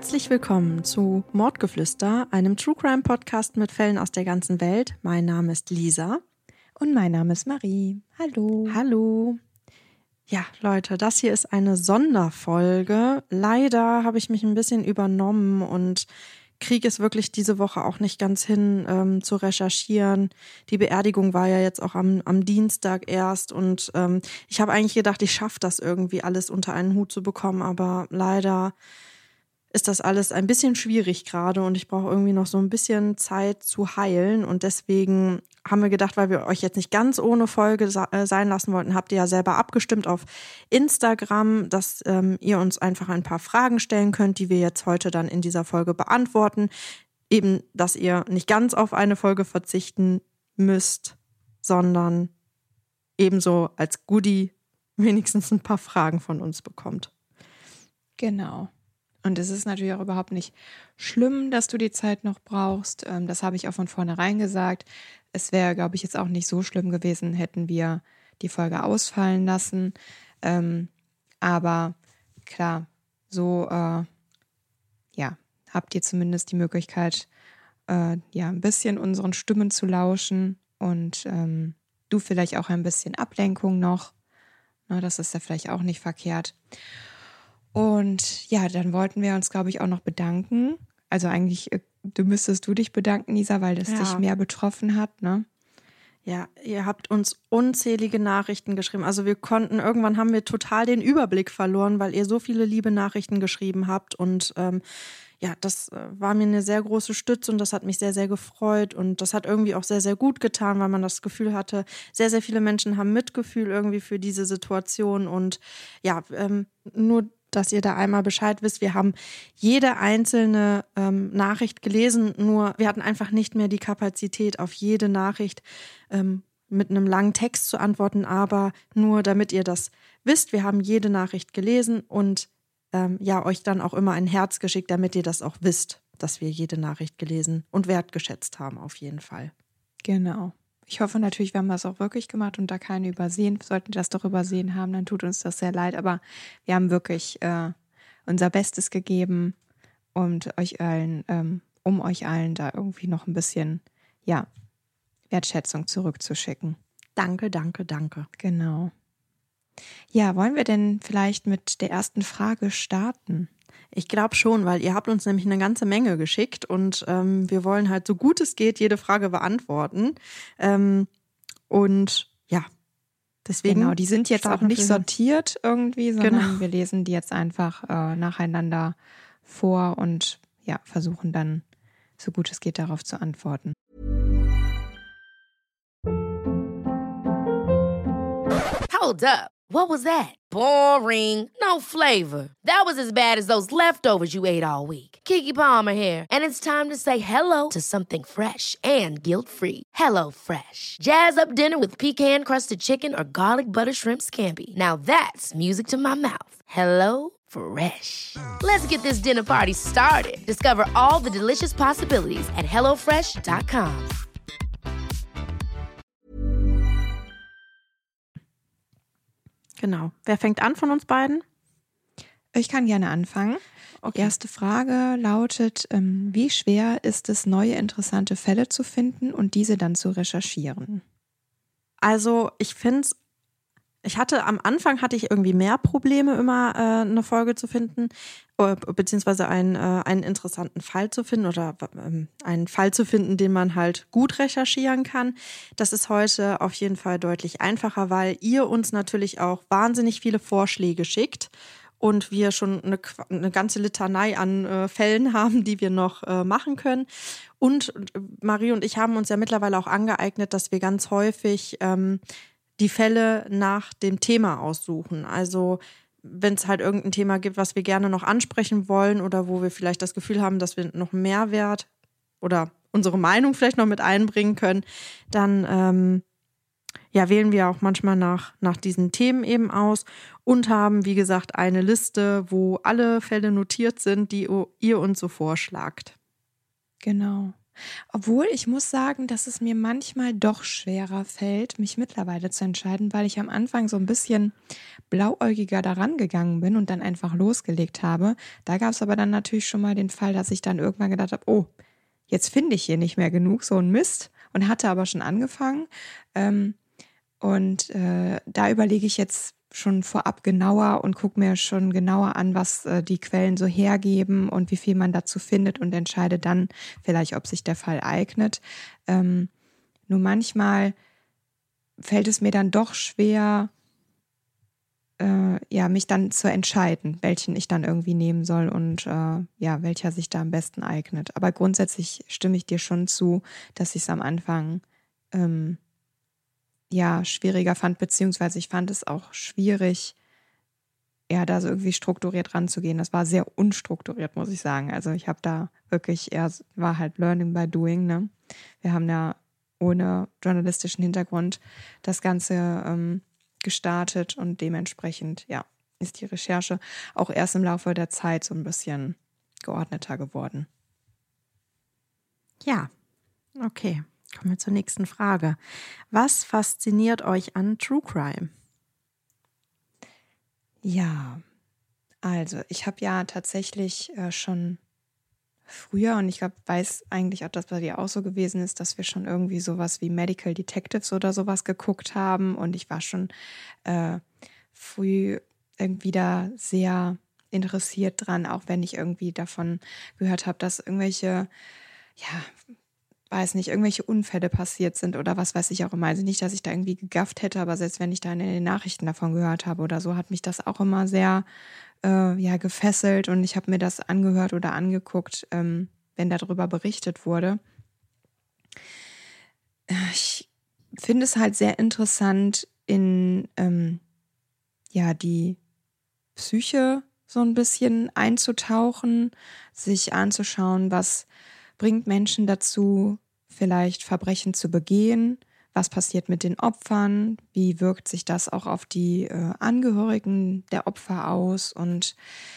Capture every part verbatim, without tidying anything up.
Herzlich willkommen zu Mordgeflüster, einem True Crime Podcast mit Fällen aus der ganzen Welt. Mein Name ist Lisa. Und mein Name ist Marie. Hallo. Hallo. Ja, Leute, das hier ist eine Sonderfolge. Leider habe ich mich ein bisschen übernommen und kriege es wirklich diese Woche auch nicht ganz hin, ähm, zu recherchieren. Die Beerdigung war ja jetzt auch am, am Dienstag erst und ähm, ich habe eigentlich gedacht, ich schaffe das irgendwie alles unter einen Hut zu bekommen, aber leider ist das alles ein bisschen schwierig gerade und ich brauche irgendwie noch so ein bisschen Zeit zu heilen und deswegen haben wir gedacht, weil wir euch jetzt nicht ganz ohne Folge sein lassen wollten, habt ihr ja selber abgestimmt auf Instagram, dass ähm, ihr uns einfach ein paar Fragen stellen könnt, die wir jetzt heute dann in dieser Folge beantworten. Eben, dass ihr nicht ganz auf eine Folge verzichten müsst, sondern ebenso als Goodie wenigstens ein paar Fragen von uns bekommt. Genau. Und es ist natürlich auch überhaupt nicht schlimm, dass du die Zeit noch brauchst. Das habe ich auch von vornherein gesagt. Es wäre, glaube ich, jetzt auch nicht so schlimm gewesen, hätten wir die Folge ausfallen lassen. Ähm, aber klar, so äh, ja, habt ihr zumindest die Möglichkeit, äh, ja, ein bisschen unseren Stimmen zu lauschen und ähm, du vielleicht auch ein bisschen Ablenkung noch. Na, das ist ja vielleicht auch nicht verkehrt. Und ja, dann wollten wir uns, glaube ich, auch noch bedanken. Also eigentlich, du müsstest du dich bedanken, Lisa, weil das ja. dich mehr betroffen hat, ne? Ja, ihr habt uns unzählige Nachrichten geschrieben. Also wir konnten, irgendwann haben wir total den Überblick verloren, weil ihr so viele liebe Nachrichten geschrieben habt. Und ähm, ja, das war mir eine sehr große Stütze und das hat mich sehr, sehr gefreut. Und das hat irgendwie auch sehr, sehr gut getan, weil man das Gefühl hatte, sehr, sehr viele Menschen haben Mitgefühl irgendwie für diese Situation. Und ja, ähm, nur dass ihr da einmal Bescheid wisst. Wir haben jede einzelne ähm, Nachricht gelesen, nur wir hatten einfach nicht mehr die Kapazität, auf jede Nachricht ähm, mit einem langen Text zu antworten, aber nur damit ihr das wisst, wir haben jede Nachricht gelesen und ähm, ja, euch dann auch immer ein Herz geschickt, damit ihr das auch wisst, dass wir jede Nachricht gelesen und wertgeschätzt haben, auf jeden Fall. Genau. Ich hoffe natürlich, wir haben das auch wirklich gemacht und da keine übersehen. Sollten das doch übersehen haben, dann tut uns das sehr leid. Aber wir haben wirklich äh, unser Bestes gegeben und euch allen, ähm, um euch allen da irgendwie noch ein bisschen, ja, Wertschätzung zurückzuschicken. Danke, danke, danke. Genau. Ja, wollen wir denn vielleicht mit der ersten Frage starten? Ich glaube schon, weil ihr habt uns nämlich eine ganze Menge geschickt und ähm, wir wollen halt so gut es geht jede Frage beantworten. Ähm, und ja, deswegen. Genau, die sind jetzt auch nicht sortiert irgendwie, sondern genau. Wir lesen die jetzt einfach äh, nacheinander vor und ja, versuchen dann so gut es geht darauf zu antworten. Hold up. What was that? Boring. No flavor. That was as bad as those leftovers you ate all week. Keke Palmer here, and it's time to say hello to something fresh and guilt-free. Hello Fresh. Jazz up dinner with pecan-crusted chicken or garlic butter shrimp scampi. Now that's music to my mouth. Hello Fresh. Let's get this dinner party started. Discover all the delicious possibilities at hello fresh dot com. Genau. Wer fängt an von uns beiden? Ich kann gerne anfangen. Okay. Die erste Frage lautet, ähm, wie schwer ist es, neue interessante Fälle zu finden und diese dann zu recherchieren? Also ich finde es, ich hatte am Anfang hatte ich irgendwie mehr Probleme, immer äh, eine Folge zu finden, äh, beziehungsweise einen, äh, einen interessanten Fall zu finden oder äh, einen Fall zu finden, den man halt gut recherchieren kann. Das ist heute auf jeden Fall deutlich einfacher, weil ihr uns natürlich auch wahnsinnig viele Vorschläge schickt und wir schon eine, eine ganze Litanei an äh, Fällen haben, die wir noch äh, machen können. Und Marie und ich haben uns ja mittlerweile auch angeeignet, dass wir ganz häufig ähm, die Fälle nach dem Thema aussuchen. Also wenn es halt irgendein Thema gibt, was wir gerne noch ansprechen wollen oder wo wir vielleicht das Gefühl haben, dass wir noch Mehrwert oder unsere Meinung vielleicht noch mit einbringen können, dann ähm, ja, wählen wir auch manchmal nach, nach diesen Themen eben aus und haben, wie gesagt, eine Liste, wo alle Fälle notiert sind, die ihr uns so vorschlagt. Genau. Obwohl ich muss sagen, dass es mir manchmal doch schwerer fällt, mich mittlerweile zu entscheiden, weil ich am Anfang so ein bisschen blauäugiger daran gegangen bin und dann einfach losgelegt habe. Da gab es aber dann natürlich schon mal den Fall, dass ich dann irgendwann gedacht habe, oh, jetzt finde ich hier nicht mehr genug, so ein Mist, und hatte aber schon angefangen. Ähm, und äh, da überlege ich jetzt schon vorab genauer und gucke mir schon genauer an, was äh, die Quellen so hergeben und wie viel man dazu findet und entscheide dann vielleicht, ob sich der Fall eignet. Ähm, nur manchmal fällt es mir dann doch schwer, äh, ja, mich dann zu entscheiden, welchen ich dann irgendwie nehmen soll und äh, ja, welcher sich da am besten eignet. Aber grundsätzlich stimme ich dir schon zu, dass ich es am Anfang ähm, ja, schwieriger fand, beziehungsweise ich fand es auch schwierig, ja, da so irgendwie strukturiert ranzugehen. Das war sehr unstrukturiert, muss ich sagen. Also ich habe da wirklich eher, war halt Learning by Doing, ne? Wir haben ja ohne journalistischen Hintergrund das Ganze ähm, gestartet und dementsprechend, ja, ist die Recherche auch erst im Laufe der Zeit so ein bisschen geordneter geworden. Ja, okay. Kommen wir zur nächsten Frage. Was fasziniert euch an True Crime? Ja, also ich habe ja tatsächlich äh, schon früher, und ich glaube, weiß eigentlich auch, dass bei dir auch so gewesen ist, dass wir schon irgendwie sowas wie Medical Detectives oder sowas geguckt haben, und ich war schon äh, früh irgendwie da sehr interessiert dran, auch wenn ich irgendwie davon gehört habe, dass irgendwelche, ja, weiß nicht, irgendwelche Unfälle passiert sind oder was weiß ich auch immer. Also nicht, dass ich da irgendwie gegafft hätte, aber selbst wenn ich da in den Nachrichten davon gehört habe oder so, hat mich das auch immer sehr äh, ja, gefesselt, und ich habe mir das angehört oder angeguckt, ähm, wenn darüber berichtet wurde. Ich finde es halt sehr interessant, in ähm, ja, die Psyche so ein bisschen einzutauchen, sich anzuschauen, was bringt Menschen dazu, vielleicht Verbrechen zu begehen? Was passiert mit den Opfern? Wie wirkt sich das auch auf die äh, Angehörigen der Opfer aus? Und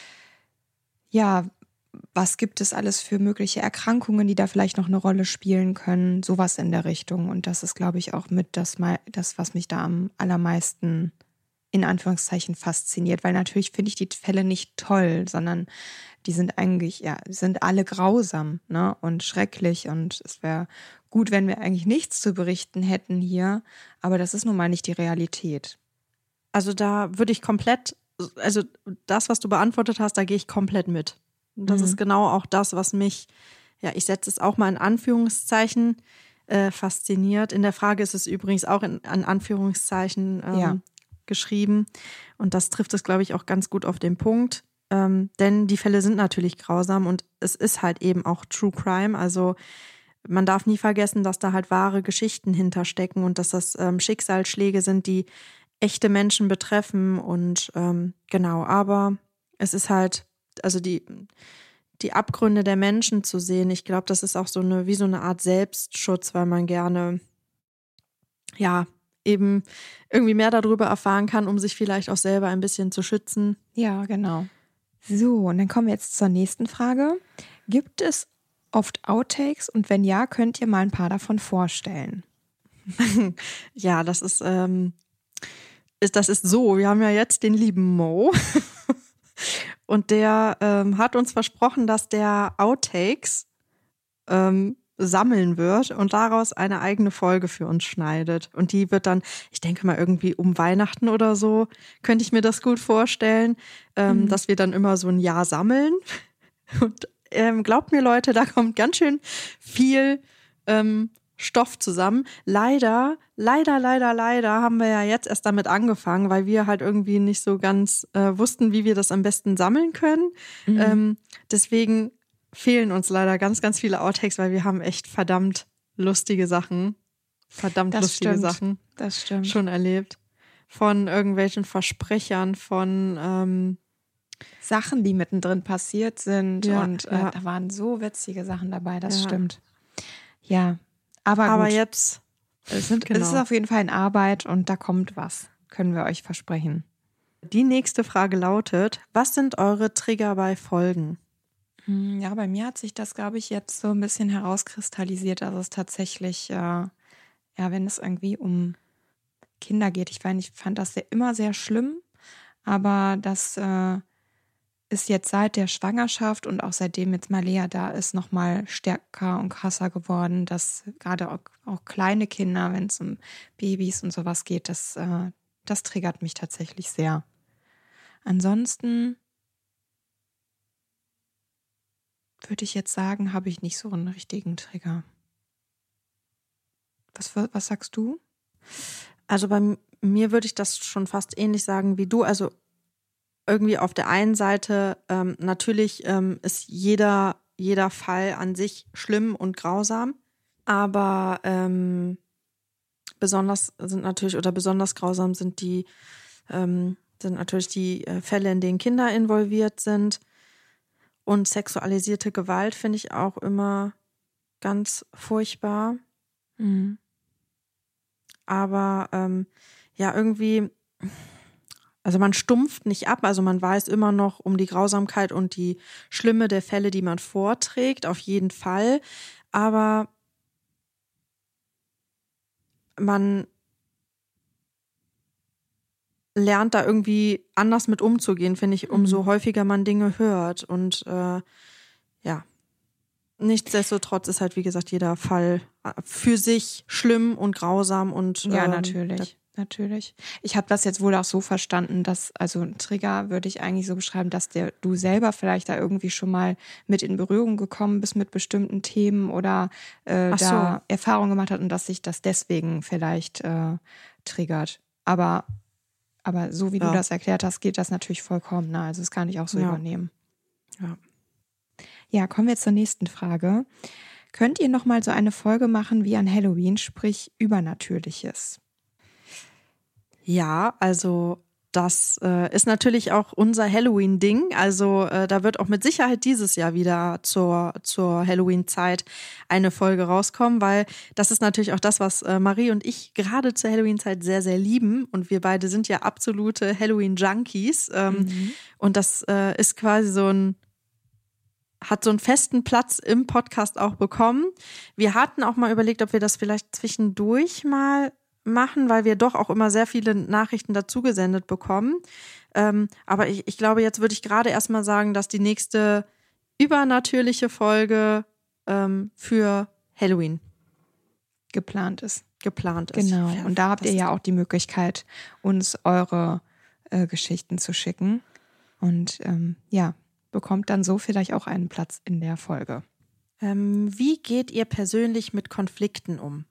ja, was gibt es alles für mögliche Erkrankungen, die da vielleicht noch eine Rolle spielen können? Sowas in der Richtung. Und das ist, glaube ich, auch mit das, das was mich da am allermeisten in Anführungszeichen fasziniert, weil natürlich finde ich die Fälle nicht toll, sondern die sind eigentlich, ja, sind alle grausam, ne, und schrecklich, und es wäre gut, wenn wir eigentlich nichts zu berichten hätten hier, aber das ist nun mal nicht die Realität. Also da würde ich komplett, also das, was du beantwortet hast, da gehe ich komplett mit. Das mhm. ist genau auch das, was mich, ja, ich setze es auch mal in Anführungszeichen, äh, fasziniert. In der Frage ist es übrigens auch in, in Anführungszeichen ähm, ja. geschrieben, und das trifft es, glaube ich, auch ganz gut auf den Punkt. Ähm, denn die Fälle sind natürlich grausam, und es ist halt eben auch True Crime. Also man darf nie vergessen, dass da halt wahre Geschichten hinterstecken und dass das ähm, Schicksalsschläge sind, die echte Menschen betreffen. Und ähm, genau, aber es ist halt, also die, die Abgründe der Menschen zu sehen, ich glaube, das ist auch so eine, wie so eine Art Selbstschutz, weil man gerne, ja, eben irgendwie mehr darüber erfahren kann, um sich vielleicht auch selber ein bisschen zu schützen. Ja, genau. So, und dann kommen wir jetzt zur nächsten Frage. Gibt es oft Outtakes, und wenn ja, könnt ihr mal ein paar davon vorstellen? Ja, das ist, ähm, ist, das ist so, wir haben ja jetzt den lieben Mo und der ähm, hat uns versprochen, dass der Outtakes ähm, sammeln wird und daraus eine eigene Folge für uns schneidet. Und die wird dann, ich denke mal irgendwie um Weihnachten oder so, könnte ich mir das gut vorstellen, ähm, mhm. dass wir dann immer so ein Jahr sammeln. Und ähm, glaubt mir, Leute, da kommt ganz schön viel ähm, Stoff zusammen. Leider, leider, leider, leider haben wir ja jetzt erst damit angefangen, weil wir halt irgendwie nicht so ganz äh, wussten, wie wir das am besten sammeln können. Mhm. Ähm, deswegen fehlen uns leider ganz, ganz viele Outtakes, weil wir haben echt verdammt lustige Sachen, verdammt das lustige stimmt. Sachen das stimmt. schon erlebt. Von irgendwelchen Versprechern, von ähm, Sachen, die mittendrin passiert sind. Ja, und äh, ja. da waren so witzige Sachen dabei, das Ja. stimmt. Ja, aber, aber gut. jetzt, Es, sind, genau. es ist auf jeden Fall in Arbeit, und da kommt was, können wir euch versprechen. Die nächste Frage lautet, was sind eure Trigger bei Folgen? Ja, bei mir hat sich das, glaube ich, jetzt so ein bisschen herauskristallisiert, dass es tatsächlich, äh, ja, wenn es irgendwie um Kinder geht, ich meine, ich fand das sehr, immer sehr schlimm, aber das äh, ist jetzt seit der Schwangerschaft und auch seitdem jetzt Malea da ist, nochmal stärker und krasser geworden, dass gerade auch, auch kleine Kinder, wenn es um Babys und sowas geht, das, äh, das triggert mich tatsächlich sehr. Ansonsten würde ich jetzt sagen, habe ich nicht so einen richtigen Trigger. Was, was sagst du? Also bei mir würde ich das schon fast ähnlich sagen wie du. Also irgendwie auf der einen Seite ähm, natürlich ähm, ist jeder, jeder Fall an sich schlimm und grausam, aber ähm, besonders sind natürlich oder besonders grausam sind die ähm, sind natürlich die äh, Fälle, in denen Kinder involviert sind, und sexualisierte Gewalt finde ich auch immer ganz furchtbar. Mhm. Aber ähm, ja, irgendwie, also man stumpft nicht ab, also man weiß immer noch um die Grausamkeit und die Schlimme der Fälle, die man vorträgt, auf jeden Fall. Aber man lernt da irgendwie anders mit umzugehen, finde ich, umso Mhm. häufiger man Dinge hört. Und äh, ja, nichtsdestotrotz ist halt, wie gesagt, jeder Fall für sich schlimm und grausam und Ja, ähm, natürlich. Natürlich. Ich habe das jetzt wohl auch so verstanden, dass, also ein Trigger würde ich eigentlich so beschreiben, dass der, du selber vielleicht da irgendwie schon mal mit in Berührung gekommen bist mit bestimmten Themen oder äh, Ach so. da Erfahrungen gemacht hat und dass sich das deswegen vielleicht äh, triggert. Aber, aber so wie Ja. du das erklärt hast, geht das natürlich vollkommen. Ne? Also das kann ich auch so Ja. übernehmen. Ja. Ja, kommen wir zur nächsten Frage. Könnt ihr noch mal so eine Folge machen wie an Halloween, sprich Übernatürliches? Ja, also das äh, ist natürlich auch unser Halloween-Ding. Also äh, da wird auch mit Sicherheit dieses Jahr wieder zur, zur Halloween-Zeit eine Folge rauskommen, weil das ist natürlich auch das, was äh, Marie und ich gerade zur Halloween-Zeit sehr, sehr lieben. Und wir beide sind ja absolute Halloween-Junkies. Ähm, Mhm. Und das äh, ist quasi so ein hat so einen festen Platz im Podcast auch bekommen. Wir hatten auch mal überlegt, ob wir das vielleicht zwischendurch mal machen, weil wir doch auch immer sehr viele Nachrichten dazu gesendet bekommen. Ähm, aber ich, ich glaube, jetzt würde ich gerade erstmal sagen, dass die nächste übernatürliche Folge ähm, für Halloween Geplant ist. geplant ist. Genau. Ja, Und da habt das ihr ja ist- auch die Möglichkeit, uns eure äh, Geschichten zu schicken. Und ähm, ja, bekommt dann so vielleicht auch einen Platz in der Folge. Ähm, wie geht ihr persönlich mit Konflikten um?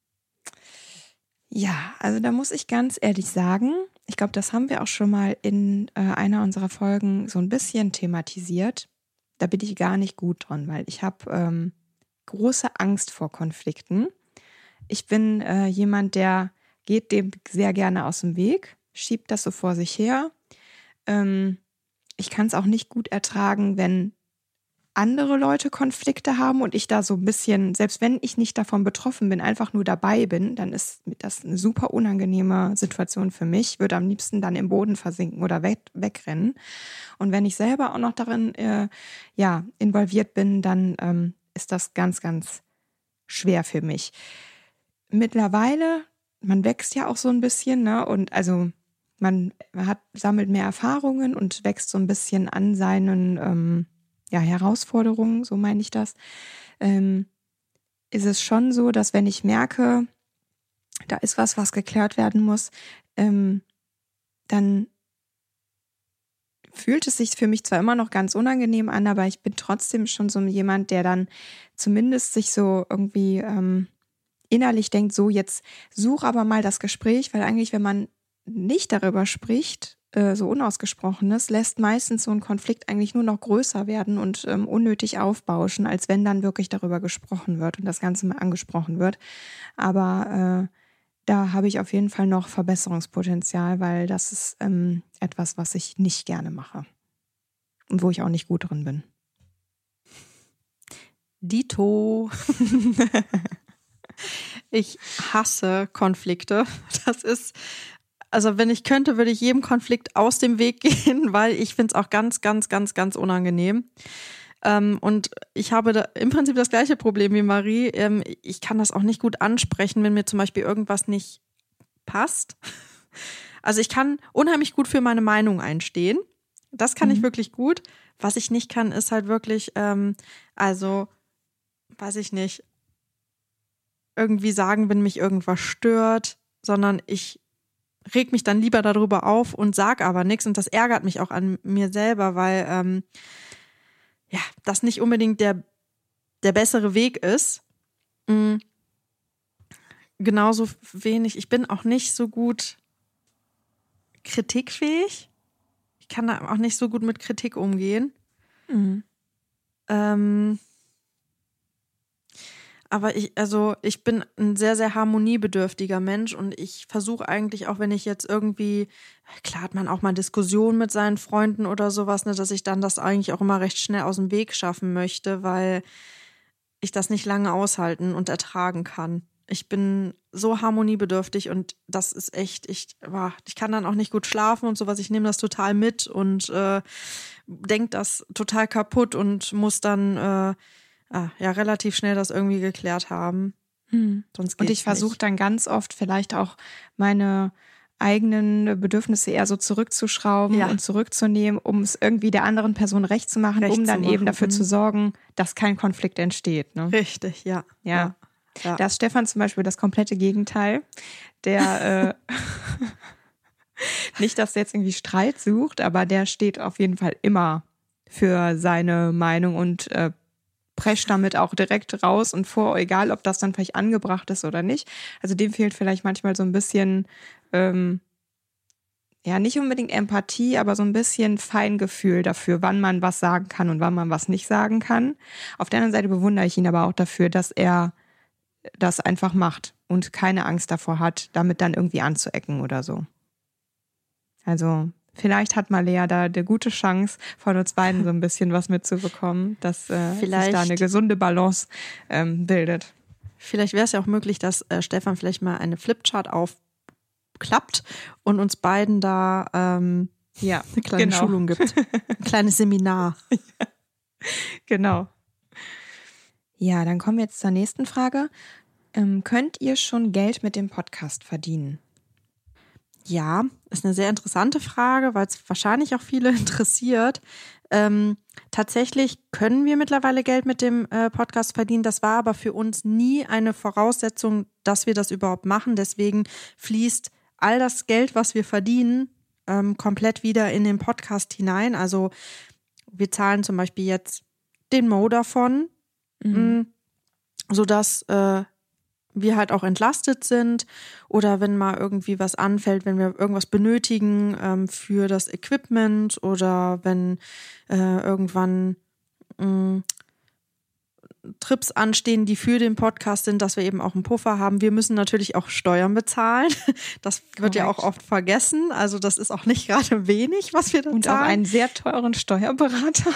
Ja, also da muss ich ganz ehrlich sagen, ich glaube, das haben wir auch schon mal in äh, einer unserer Folgen so ein bisschen thematisiert. Da bin ich gar nicht gut dran, weil ich habe ähm, große Angst vor Konflikten. Ich bin äh, jemand, der geht dem sehr gerne aus dem Weg, schiebt das so vor sich her. Ähm, ich kann es auch nicht gut ertragen, wenn andere Leute Konflikte haben und ich da so ein bisschen, selbst wenn ich nicht davon betroffen bin, einfach nur dabei bin, dann ist das eine super unangenehme Situation für mich. Ich würde am liebsten dann im Boden versinken oder weg, wegrennen. Und wenn ich selber auch noch darin äh, ja, involviert bin, dann ähm, ist das ganz, ganz schwer für mich. Mittlerweile, man wächst ja auch so ein bisschen, ne? Und also man hat, sammelt mehr Erfahrungen und wächst so ein bisschen an seinen ähm, ja, Herausforderungen, so meine ich das. Ähm, ist es schon so, dass wenn ich merke, da ist was, was geklärt werden muss, ähm, dann fühlt es sich für mich zwar immer noch ganz unangenehm an, aber ich bin trotzdem schon so jemand, der dann zumindest sich so irgendwie ähm, innerlich denkt, so jetzt such aber mal das Gespräch, weil eigentlich, wenn man nicht darüber spricht, äh, so Unausgesprochenes, lässt meistens so ein Konflikt eigentlich nur noch größer werden und ähm, unnötig aufbauschen, als wenn dann wirklich darüber gesprochen wird und das Ganze mal angesprochen wird. Aber äh, da habe ich auf jeden Fall noch Verbesserungspotenzial, weil das ist ähm, etwas, was ich nicht gerne mache und wo ich auch nicht gut drin bin. Dito. Ich hasse Konflikte. Das ist, also wenn ich könnte, würde ich jedem Konflikt aus dem Weg gehen, weil ich finde es auch ganz, ganz, ganz, ganz unangenehm. Ähm, und ich habe da im Prinzip das gleiche Problem wie Marie. Ähm, ich kann das auch nicht gut ansprechen, wenn mir zum Beispiel irgendwas nicht passt. Also ich kann unheimlich gut für meine Meinung einstehen. Das kann mhm. ich wirklich gut. Was ich nicht kann, ist halt wirklich, ähm, also, weiß ich nicht, irgendwie sagen, wenn mich irgendwas stört, sondern ich reg mich dann lieber darüber auf und sag aber nichts. Und das ärgert mich auch an mir selber, weil ähm, ja, das nicht unbedingt der, der bessere Weg ist. Mhm. Genauso wenig. Ich bin auch nicht so gut kritikfähig. Ich kann da auch nicht so gut mit Kritik umgehen. Mhm. Ähm, aber ich, also ich bin ein sehr, sehr harmoniebedürftiger Mensch und ich versuche eigentlich auch, wenn ich jetzt irgendwie, klar hat man auch mal Diskussionen mit seinen Freunden oder sowas, ne, dass ich dann das eigentlich auch immer recht schnell aus dem Weg schaffen möchte, weil ich das nicht lange aushalten und ertragen kann. Ich bin so harmoniebedürftig und das ist echt, ich, boah, ich kann dann auch nicht gut schlafen und sowas. Ich nehme das total mit und äh, denke das total kaputt und muss dann äh, ah, ja relativ schnell das irgendwie geklärt haben. Hm. Sonst geht's und ich versuche dann ganz oft vielleicht auch meine eigenen Bedürfnisse eher so zurückzuschrauben ja. und zurückzunehmen, um es irgendwie der anderen Person recht zu machen, recht um dann eben dafür mhm. zu sorgen, dass kein Konflikt entsteht. Ne? Richtig, ja. Ja. ja. Ja. Da ist Stefan zum Beispiel das komplette Gegenteil. Der äh, nicht, dass er jetzt irgendwie Streit sucht, aber der steht auf jeden Fall immer für seine Meinung und äh, prescht damit auch direkt raus und vor, egal ob das dann vielleicht angebracht ist oder nicht. Also dem fehlt vielleicht manchmal so ein bisschen, ähm, ja nicht unbedingt Empathie, aber so ein bisschen Feingefühl dafür, wann man was sagen kann und wann man was nicht sagen kann. Auf der anderen Seite bewundere ich ihn aber auch dafür, dass er das einfach macht und keine Angst davor hat, damit dann irgendwie anzuecken oder so. Also vielleicht hat Malea da eine gute Chance, von uns beiden so ein bisschen was mitzubekommen, dass äh, sich da eine gesunde Balance ähm, bildet. Vielleicht wäre es ja auch möglich, dass äh, Stefan vielleicht mal eine Flipchart aufklappt und uns beiden da ähm, ja, eine kleine genau. Schulung gibt. Ein kleines Seminar. Ja. Genau. Ja, dann kommen wir jetzt zur nächsten Frage. Ähm, könnt ihr schon Geld mit dem Podcast verdienen? Ja, ist eine sehr interessante Frage, weil es wahrscheinlich auch viele interessiert. Ähm, tatsächlich können wir mittlerweile Geld mit dem äh, Podcast verdienen. Das war aber für uns nie eine Voraussetzung, dass wir das überhaupt machen. Deswegen fließt all das Geld, was wir verdienen, ähm, komplett wieder in den Podcast hinein. Also wir zahlen zum Beispiel jetzt den Mo davon, mhm. sodass äh, wir halt auch entlastet sind oder wenn mal irgendwie was anfällt, wenn wir irgendwas benötigen ähm, für das Equipment oder wenn äh, irgendwann mh, Trips anstehen, die für den Podcast sind, dass wir eben auch einen Puffer haben. Wir müssen natürlich auch Steuern bezahlen. Das Korrekt. Wird ja auch oft vergessen. Also das ist auch nicht gerade wenig, was wir da Und zahlen. Und auch einen sehr teuren Steuerberater.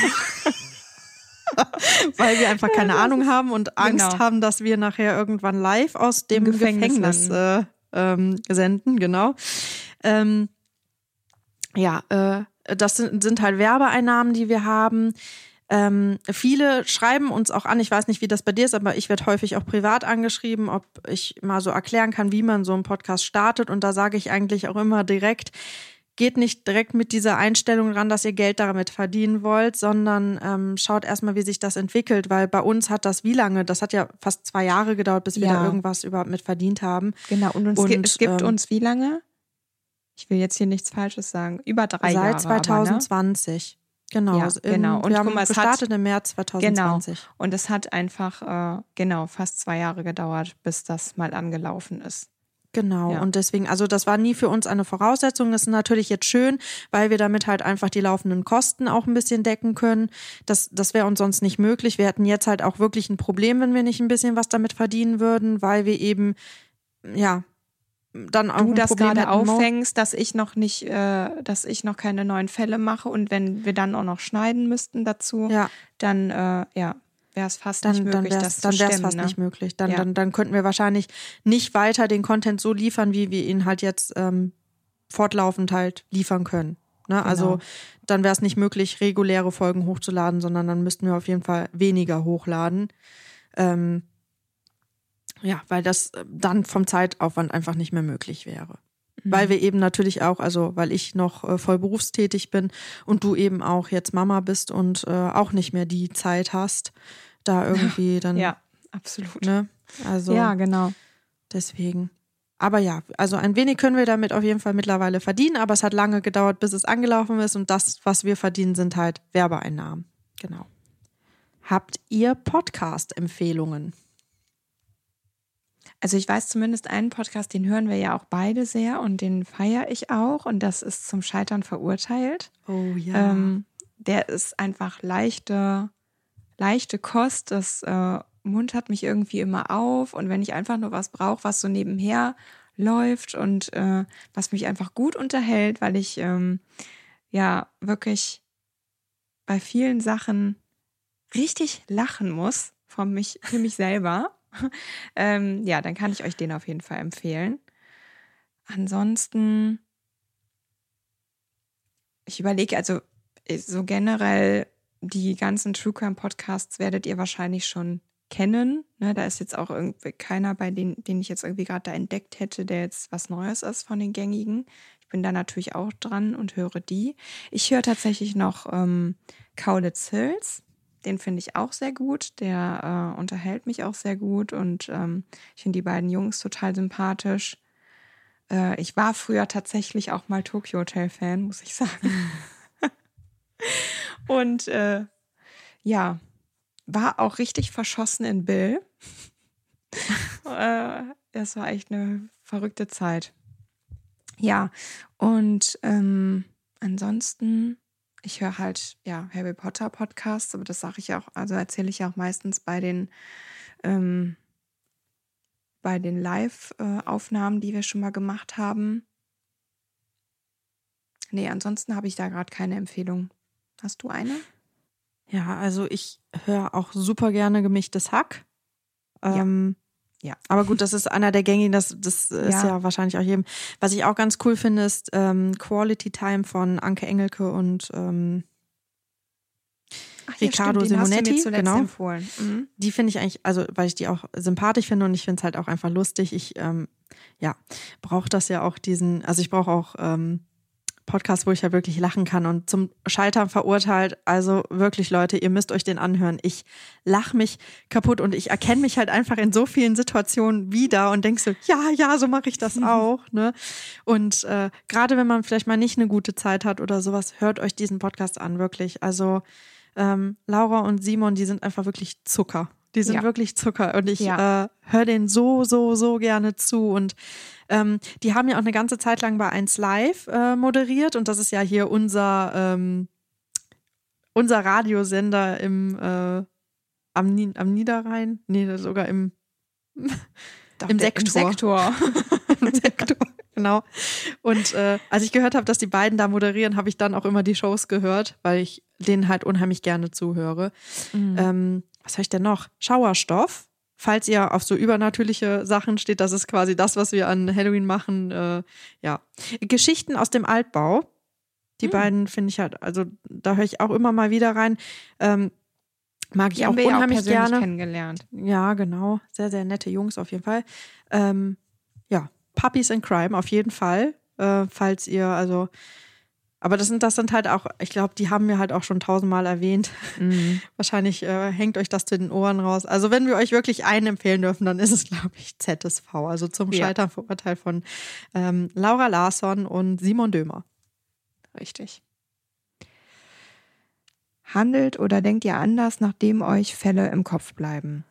Weil wir einfach keine ja, Ahnung haben und Angst genau. haben, dass wir nachher irgendwann live aus dem Gefängnis, Gefängnis äh, ähm, senden, genau. Ähm, ja, äh, das sind, sind halt Werbeeinnahmen, die wir haben. Ähm, viele schreiben uns auch an, ich weiß nicht, wie das bei dir ist, aber ich werde häufig auch privat angeschrieben, ob ich mal so erklären kann, wie man so einen Podcast startet. Und da sage ich eigentlich auch immer direkt, geht nicht direkt mit dieser Einstellung ran, dass ihr Geld damit verdienen wollt, sondern ähm, schaut erstmal, wie sich das entwickelt, weil bei uns hat das wie lange? Das hat ja fast zwei Jahre gedauert, bis wir ja. da irgendwas überhaupt mit verdient haben. Genau, und, uns und gibt, es gibt ähm, uns wie lange? Ich will jetzt hier nichts Falsches sagen. Über drei seit Jahre. Seit zwanzig zwanzig. Aber, ne? Genau. Ja, genau. Im, und wir haben guck mal, es gestartet hat, im März zwanzig zwanzig. Genau. Und es hat einfach, äh, genau, fast zwei Jahre gedauert, bis das mal angelaufen ist. Genau, ja. Und deswegen, also das war nie für uns eine Voraussetzung. Das ist natürlich jetzt schön, weil wir damit halt einfach die laufenden Kosten auch ein bisschen decken können. Das, das wäre uns sonst nicht möglich. Wir hätten jetzt halt auch wirklich ein Problem, wenn wir nicht ein bisschen was damit verdienen würden, weil wir eben, ja, dann auch du ein das Problem gerade auffängst, dass ich noch nicht, äh, dass ich noch keine neuen Fälle mache und wenn wir dann auch noch schneiden müssten dazu, ja. dann, äh, ja. wäre es fast dann, nicht möglich, dann das zu Dann wäre es stemmen, fast ne? nicht möglich. Dann, ja. dann, dann könnten wir wahrscheinlich nicht weiter den Content so liefern, wie wir ihn halt jetzt ähm, fortlaufend halt liefern können. Ne? Also Genau. dann wäre es nicht möglich, reguläre Folgen hochzuladen, sondern dann müssten wir auf jeden Fall weniger hochladen. Ähm, ja, weil das dann vom Zeitaufwand einfach nicht mehr möglich wäre. Mhm. Weil wir eben natürlich auch, also weil ich noch äh, voll berufstätig bin und du eben auch jetzt Mama bist und äh, auch nicht mehr die Zeit hast, da irgendwie dann. Ja, absolut. Ne? Also ja, genau. deswegen. Aber ja, also ein wenig können wir damit auf jeden Fall mittlerweile verdienen, aber es hat lange gedauert, bis es angelaufen ist und das, was wir verdienen, sind halt Werbeeinnahmen. Genau. Habt ihr Podcast-Empfehlungen? Also ich weiß zumindest einen Podcast, den hören wir ja auch beide sehr und den feiere ich auch und das ist Zum Scheitern verurteilt. Oh ja. Ähm, der ist einfach leichte, leichte Kost, das äh, muntert mich irgendwie immer auf und wenn ich einfach nur was brauche, was so nebenher läuft und äh, was mich einfach gut unterhält, weil ich ähm, ja wirklich bei vielen Sachen richtig lachen muss von mich, für mich selber, ähm, ja, dann kann ich euch den auf jeden Fall empfehlen. Ansonsten, ich überlege, also so generell die ganzen True Crime Podcasts werdet ihr wahrscheinlich schon kennen. Ne, da ist jetzt auch irgendwie keiner, bei den, den ich jetzt irgendwie gerade da entdeckt hätte, der jetzt was Neues ist von den gängigen. Ich bin da natürlich auch dran und höre die. Ich höre tatsächlich noch ähm, Kaulitz Hills. Den finde ich auch sehr gut. Der äh, unterhält mich auch sehr gut und ähm, ich finde die beiden Jungs total sympathisch. Äh, ich war früher tatsächlich auch mal Tokyo Hotel Fan, muss ich sagen. und äh, ja, war auch richtig verschossen in Bill. äh, das war echt eine verrückte Zeit. Ja, und ähm, ansonsten, ich höre halt ja Harry Potter Podcasts, aber das sage ich ja auch, also erzähle ich ja auch meistens bei den ähm, bei den Live-Aufnahmen, die wir schon mal gemacht haben. Nee, ansonsten habe ich da gerade keine Empfehlung. Hast du eine? Ja, also ich höre auch super gerne Gemischtes Hack. Ähm, ja. ja. Aber gut, das ist einer der gängigen, das, das ist ja. ja wahrscheinlich auch jedem. Was ich auch ganz cool finde, ist ähm, Quality Time von Anke Engelke und ähm, Ach, ja, Riccardo stimmt, den Simonetti. Hast du mir zuletzt genau. empfohlen. Mhm. Die finde ich eigentlich, also weil ich die auch sympathisch finde und ich finde es halt auch einfach lustig. Ich ähm, ja brauche das ja auch diesen, also ich brauche auch ähm, Podcast, wo ich ja wirklich lachen kann und Zum Scheitern verurteilt. Also wirklich, Leute, ihr müsst euch den anhören. Ich lache mich kaputt und ich erkenne mich halt einfach in so vielen Situationen wieder und denke so, ja, ja, so mache ich das auch. Ne? Und äh, gerade wenn man vielleicht mal nicht eine gute Zeit hat oder sowas, hört euch diesen Podcast an, wirklich. Also ähm, Laura und Simon, die sind einfach wirklich Zucker. Die sind ja. wirklich Zucker und ich ja. äh, höre denen so, so, so gerne zu und ähm, die haben ja auch eine ganze Zeit lang bei eins Live äh, moderiert und das ist ja hier unser ähm, unser Radiosender im äh, am, am Niederrhein, nee, sogar im Doch, im der, Sektor. Im Sektor. Im Sektor, genau. Und äh, als ich gehört habe, dass die beiden da moderieren, habe ich dann auch immer die Shows gehört, weil ich denen halt unheimlich gerne zuhöre. Mhm. Ähm, was habe ich denn noch? Schauerstoff. Falls ihr auf so übernatürliche Sachen steht, das ist quasi das, was wir an Halloween machen. Äh, ja. Geschichten aus dem Altbau. Die hm. beiden finde ich halt, also da höre ich auch immer mal wieder rein. Ähm, mag ich die auch haben wir unheimlich ja auch gerne. kennengelernt. Ja, genau. Sehr, sehr nette Jungs auf jeden Fall. Ähm, ja, Puppies in Crime auf jeden Fall. Äh, falls ihr, also aber das sind, das sind halt auch, ich glaube, die haben wir halt auch schon tausendmal erwähnt. Mhm. Wahrscheinlich äh, hängt euch das zu den Ohren raus. Also wenn wir euch wirklich einen empfehlen dürfen, dann ist es, glaube ich, Z S V. Also Zum ja. Scheitern verurteilt von ähm, Laura Larsson und Simon Dömer. Richtig. Handelt oder denkt ihr anders, nachdem euch Fälle im Kopf bleiben?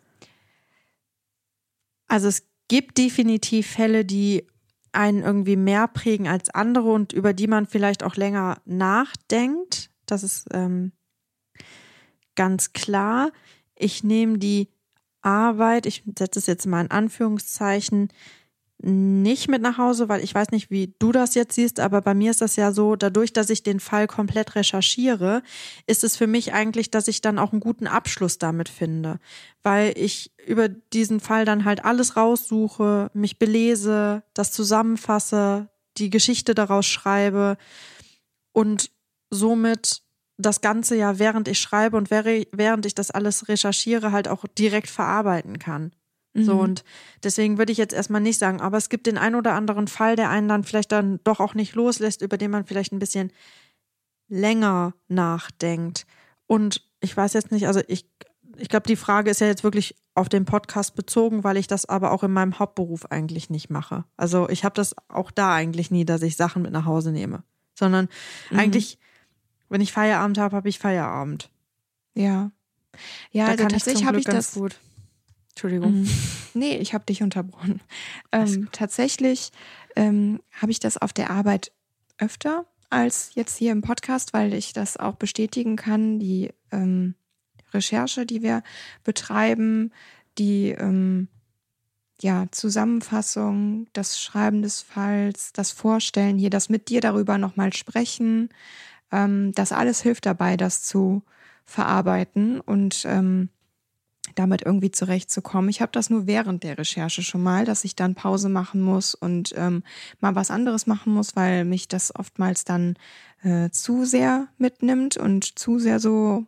Also es gibt definitiv Fälle, die einen irgendwie mehr prägen als andere und über die man vielleicht auch länger nachdenkt. Das ist ähm, ganz klar. Ich nehme die Arbeit, ich setze es jetzt mal in Anführungszeichen, nicht mit nach Hause, weil ich weiß nicht, wie du das jetzt siehst, aber bei mir ist das ja so, dadurch, dass ich den Fall komplett recherchiere, ist es für mich eigentlich, dass ich dann auch einen guten Abschluss damit finde, weil ich über diesen Fall dann halt alles raussuche, mich belese, das zusammenfasse, die Geschichte daraus schreibe und somit das Ganze ja, während ich schreibe und während ich das alles recherchiere, halt auch direkt verarbeiten kann. Mhm. So, und deswegen würde ich jetzt erstmal nicht sagen, aber es gibt den einen oder anderen Fall, der einen dann vielleicht dann doch auch nicht loslässt, über den man vielleicht ein bisschen länger nachdenkt. Und ich weiß jetzt nicht, also ich, ich glaube, die Frage ist ja jetzt wirklich auf den Podcast bezogen, weil ich das aber auch in meinem Hauptberuf eigentlich nicht mache. Also ich habe das auch da eigentlich nie, dass ich Sachen mit nach Hause nehme, sondern mhm. eigentlich, wenn ich Feierabend habe, habe ich Feierabend. Ja. Ja, da also kann tatsächlich habe ich das gut. Entschuldigung. Mhm. Nee, ich habe dich unterbrochen. Ähm, tatsächlich ähm, habe ich das auf der Arbeit öfter als jetzt hier im Podcast, weil ich das auch bestätigen kann, die ähm, Recherche, die wir betreiben, die ähm, ja, Zusammenfassung, das Schreiben des Falls, das Vorstellen hier, das mit dir darüber nochmal sprechen, ähm, das alles hilft dabei, das zu verarbeiten und ähm, damit irgendwie zurechtzukommen. Ich habe das nur während der Recherche schon mal, dass ich dann Pause machen muss und ähm, mal was anderes machen muss, weil mich das oftmals dann äh, zu sehr mitnimmt und zu sehr so,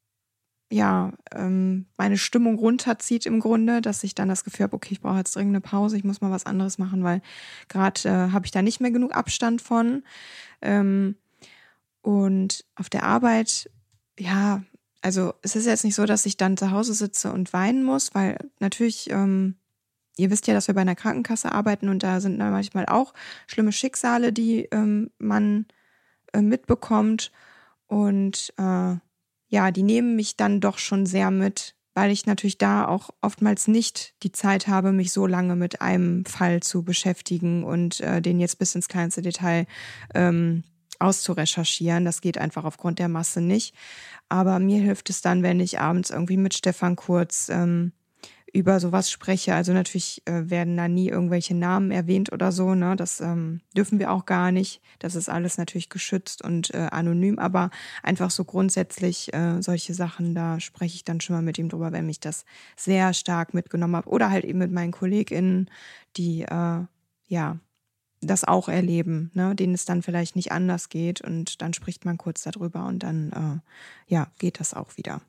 ja, ähm, meine Stimmung runterzieht im Grunde, dass ich dann das Gefühl habe, okay, ich brauche jetzt dringend eine Pause, ich muss mal was anderes machen, weil gerade äh, habe ich da nicht mehr genug Abstand von. Ähm, und auf der Arbeit, ja, also es ist jetzt nicht so, dass ich dann zu Hause sitze und weinen muss, weil natürlich, ähm, ihr wisst ja, dass wir bei einer Krankenkasse arbeiten und da sind dann manchmal auch schlimme Schicksale, die ähm, man äh, mitbekommt und äh, ja, die nehmen mich dann doch schon sehr mit, weil ich natürlich da auch oftmals nicht die Zeit habe, mich so lange mit einem Fall zu beschäftigen und äh, den jetzt bis ins kleinste Detail ähm, auszurecherchieren. Das geht einfach aufgrund der Masse nicht. Aber mir hilft es dann, wenn ich abends irgendwie mit Stefan Kurz ähm, über sowas spreche. Also natürlich äh, werden da nie irgendwelche Namen erwähnt oder so, ne? Das ähm, dürfen wir auch gar nicht. Das ist alles natürlich geschützt und äh, anonym, aber einfach so grundsätzlich äh, solche Sachen, da spreche ich dann schon mal mit ihm drüber, wenn mich das sehr stark mitgenommen hat. Oder halt eben mit meinen KollegInnen, die äh, ja das auch erleben, ne, denen es dann vielleicht nicht anders geht und dann spricht man kurz darüber und dann äh, ja, geht das auch wieder.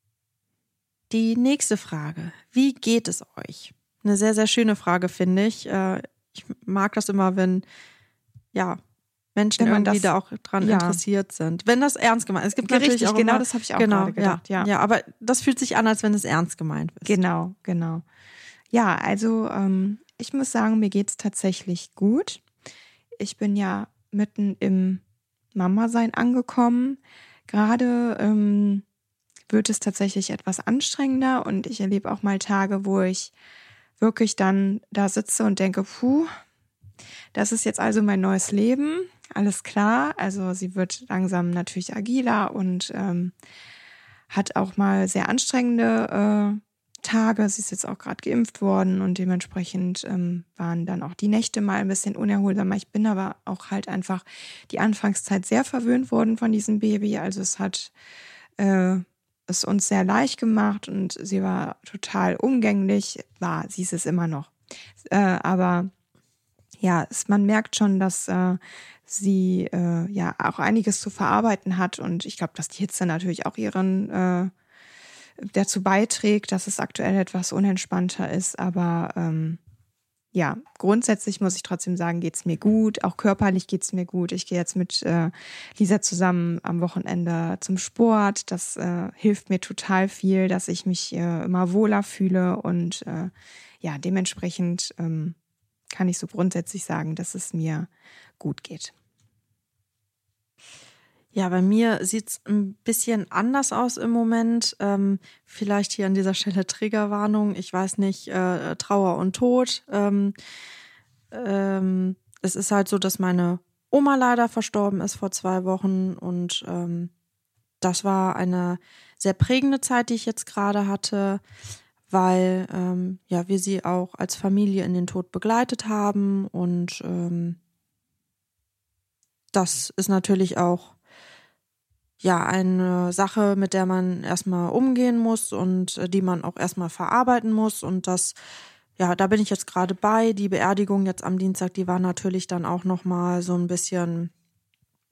Die nächste Frage. Wie geht es euch? Eine sehr, sehr schöne Frage, finde ich. Äh, ich mag das immer, wenn ja, Menschen wenn man irgendwie das, da auch dran ja. interessiert sind. Wenn das ernst gemeint ist. Es gibt Richtig, natürlich auch genau, immer, das habe ich auch genau, gerade gedacht. Ja, ja, ja, aber das fühlt sich an, als wenn es ernst gemeint ist. Genau, genau. Ja, also ähm, ich muss sagen, mir geht's tatsächlich gut. Ich bin ja mitten im Mama-Sein angekommen. Gerade ähm, wird es tatsächlich etwas anstrengender und ich erlebe auch mal Tage, wo ich wirklich dann da sitze und denke, puh, das ist jetzt also mein neues Leben, alles klar. Also sie wird langsam natürlich agiler und ähm, hat auch mal sehr anstrengende äh, Tage. Sie ist jetzt auch gerade geimpft worden und dementsprechend ähm, waren dann auch die Nächte mal ein bisschen unerholsamer. Ich bin aber auch halt einfach die Anfangszeit sehr verwöhnt worden von diesem Baby. Also es hat äh, es uns sehr leicht gemacht und sie war total umgänglich. War, sie ist es immer noch. Äh, aber ja, es, man merkt schon, dass äh, sie äh, ja auch einiges zu verarbeiten hat und ich glaube, dass die Hitze natürlich auch ihren äh, dazu beiträgt, dass es aktuell etwas unentspannter ist, aber ähm, ja, grundsätzlich muss ich trotzdem sagen, geht's mir gut, auch körperlich geht's mir gut. Ich gehe jetzt mit äh, Lisa zusammen am Wochenende zum Sport, das äh, hilft mir total viel, dass ich mich äh, immer wohler fühle und äh, ja, dementsprechend ähm, kann ich so grundsätzlich sagen, dass es mir gut geht. Ja, bei mir sieht's ein bisschen anders aus im Moment. Ähm, vielleicht hier an dieser Stelle Triggerwarnung. Ich weiß nicht, äh, Trauer und Tod. Ähm, ähm, es ist halt so, dass meine Oma leider verstorben ist vor zwei Wochen und ähm, das war eine sehr prägende Zeit, die ich jetzt gerade hatte, weil ähm, ja wir sie auch als Familie in den Tod begleitet haben und ähm, das ist natürlich auch ja, eine Sache, mit der man erstmal umgehen muss und die man auch erstmal verarbeiten muss. Und das, ja, da bin ich jetzt gerade bei. Die Beerdigung jetzt am Dienstag, die war natürlich dann auch nochmal so ein bisschen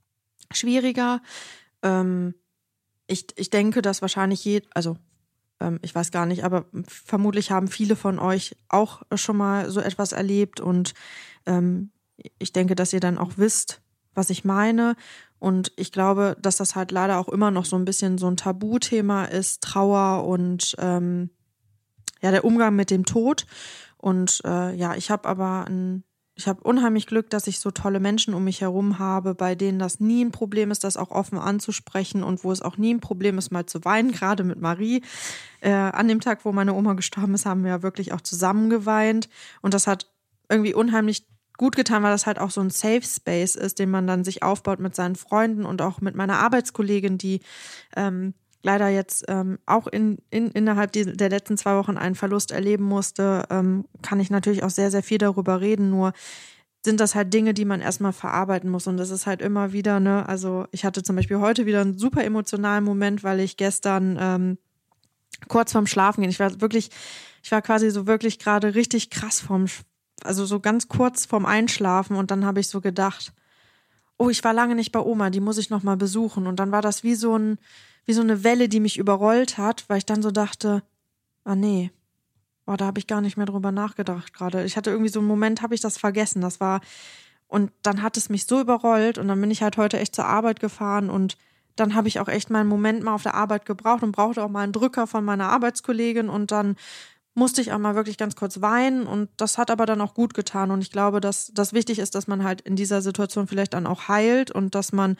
schwieriger. Ähm, ich, ich denke, dass wahrscheinlich je, also ähm, ich weiß gar nicht, aber vermutlich haben viele von euch auch schon mal so etwas erlebt und ähm, ich denke, dass ihr dann auch wisst, was ich meine. Und ich glaube, dass das halt leider auch immer noch so ein bisschen so ein Tabuthema ist, Trauer und ähm, ja, der Umgang mit dem Tod. Und äh, ja, ich habe aber ein, ich habe unheimlich Glück, dass ich so tolle Menschen um mich herum habe, bei denen das nie ein Problem ist, das auch offen anzusprechen und wo es auch nie ein Problem ist, mal zu weinen. Gerade mit Marie. Äh, an dem Tag, wo meine Oma gestorben ist, haben wir ja wirklich auch zusammen geweint. Und das hat irgendwie unheimlich gut getan, weil das halt auch so ein Safe Space ist, den man dann sich aufbaut mit seinen Freunden und auch mit meiner Arbeitskollegin, die ähm, leider jetzt ähm, auch in, in, innerhalb die, der letzten zwei Wochen einen Verlust erleben musste, ähm, kann ich natürlich auch sehr, sehr viel darüber reden, nur sind das halt Dinge, die man erstmal verarbeiten muss und das ist halt immer wieder, ne, also ich hatte zum Beispiel heute wieder einen super emotionalen Moment, weil ich gestern ähm, kurz vorm Schlafen gehen, ich war wirklich, ich war quasi so wirklich gerade richtig krass vorm also so ganz kurz vorm Einschlafen und dann habe ich so gedacht, oh, ich war lange nicht bei Oma, die muss ich noch mal besuchen und dann war das wie so ein, wie so eine Welle, die mich überrollt hat, weil ich dann so dachte, ah nee, oh, da habe ich gar nicht mehr drüber nachgedacht gerade. Ich hatte irgendwie so einen Moment, habe ich das vergessen, das war und dann hat es mich so überrollt und dann bin ich halt heute echt zur Arbeit gefahren und dann habe ich auch echt mal einen Moment mal auf der Arbeit gebraucht und brauchte auch mal einen Drücker von meiner Arbeitskollegin und dann musste ich auch mal wirklich ganz kurz weinen und das hat aber dann auch gut getan und ich glaube, dass das wichtig ist, dass man halt in dieser Situation vielleicht dann auch heilt und dass man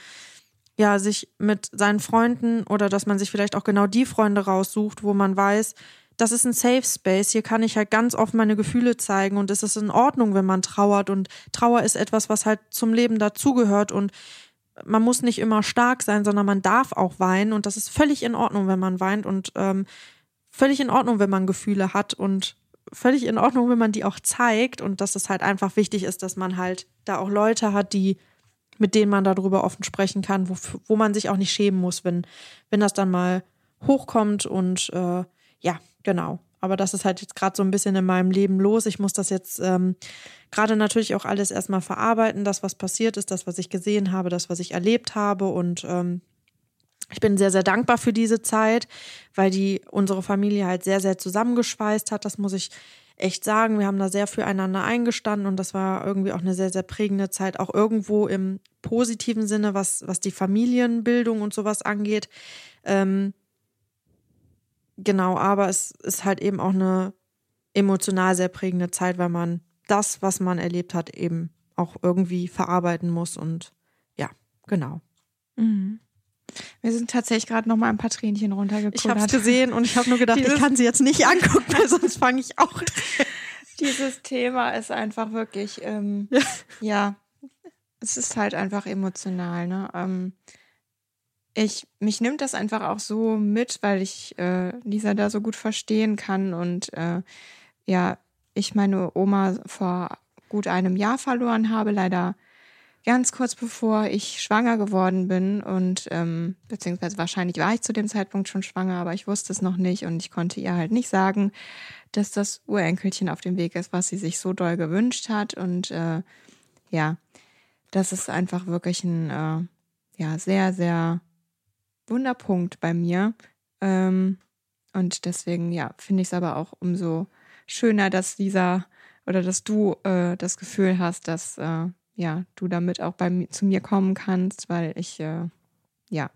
ja sich mit seinen Freunden oder dass man sich vielleicht auch genau die Freunde raussucht, wo man weiß, das ist ein Safe Space, hier kann ich halt ganz offen meine Gefühle zeigen und es ist in Ordnung, wenn man trauert und Trauer ist etwas, was halt zum Leben dazugehört und man muss nicht immer stark sein, sondern man darf auch weinen und das ist völlig in Ordnung, wenn man weint und ähm, völlig in Ordnung, wenn man Gefühle hat und völlig in Ordnung, wenn man die auch zeigt und dass es halt einfach wichtig ist, dass man halt da auch Leute hat, die mit denen man darüber offen sprechen kann, wo, wo man sich auch nicht schämen muss, wenn, wenn das dann mal hochkommt und äh, ja, genau. Aber das ist halt jetzt gerade so ein bisschen in meinem Leben los. Ich muss das jetzt ähm, gerade natürlich auch alles erstmal verarbeiten, das, was passiert ist, das, was ich gesehen habe, das, was ich erlebt habe und ähm, ich bin sehr, sehr dankbar für diese Zeit, weil die unsere Familie halt sehr, sehr zusammengeschweißt hat. Das muss ich echt sagen. Wir haben da sehr füreinander eingestanden und das war irgendwie auch eine sehr, sehr prägende Zeit, auch irgendwo im positiven Sinne, was, was die Familienbildung und sowas angeht. Ähm, genau, aber es ist halt eben auch eine emotional sehr prägende Zeit, weil man das, was man erlebt hat, eben auch irgendwie verarbeiten muss und ja, genau. Mhm. Wir sind tatsächlich gerade noch mal ein paar Tränchen runtergekullert. Ich habe es gesehen und ich habe nur gedacht, Dieses, ich kann sie jetzt nicht angucken, weil sonst fange ich auch. Dieses Thema ist einfach wirklich, ähm, ja. ja, es ist halt einfach emotional. Ne? Ähm, ich, mich nimmt das einfach auch so mit, weil ich äh, Lisa da so gut verstehen kann und äh, ja, ich meine Oma vor gut einem Jahr verloren habe, leider ganz kurz bevor ich schwanger geworden bin und ähm, beziehungsweise wahrscheinlich war ich zu dem Zeitpunkt schon schwanger, aber ich wusste es noch nicht und ich konnte ihr halt nicht sagen, dass das Urenkelchen auf dem Weg ist, was sie sich so doll gewünscht hat und äh, ja, das ist einfach wirklich ein äh, ja sehr, sehr Wunderpunkt bei mir ähm, und deswegen ja, finde ich es aber auch umso schöner, dass dieser oder dass du äh, das Gefühl hast, dass äh, ja, du damit auch bei mir, zu mir kommen kannst, weil ich, äh, ja,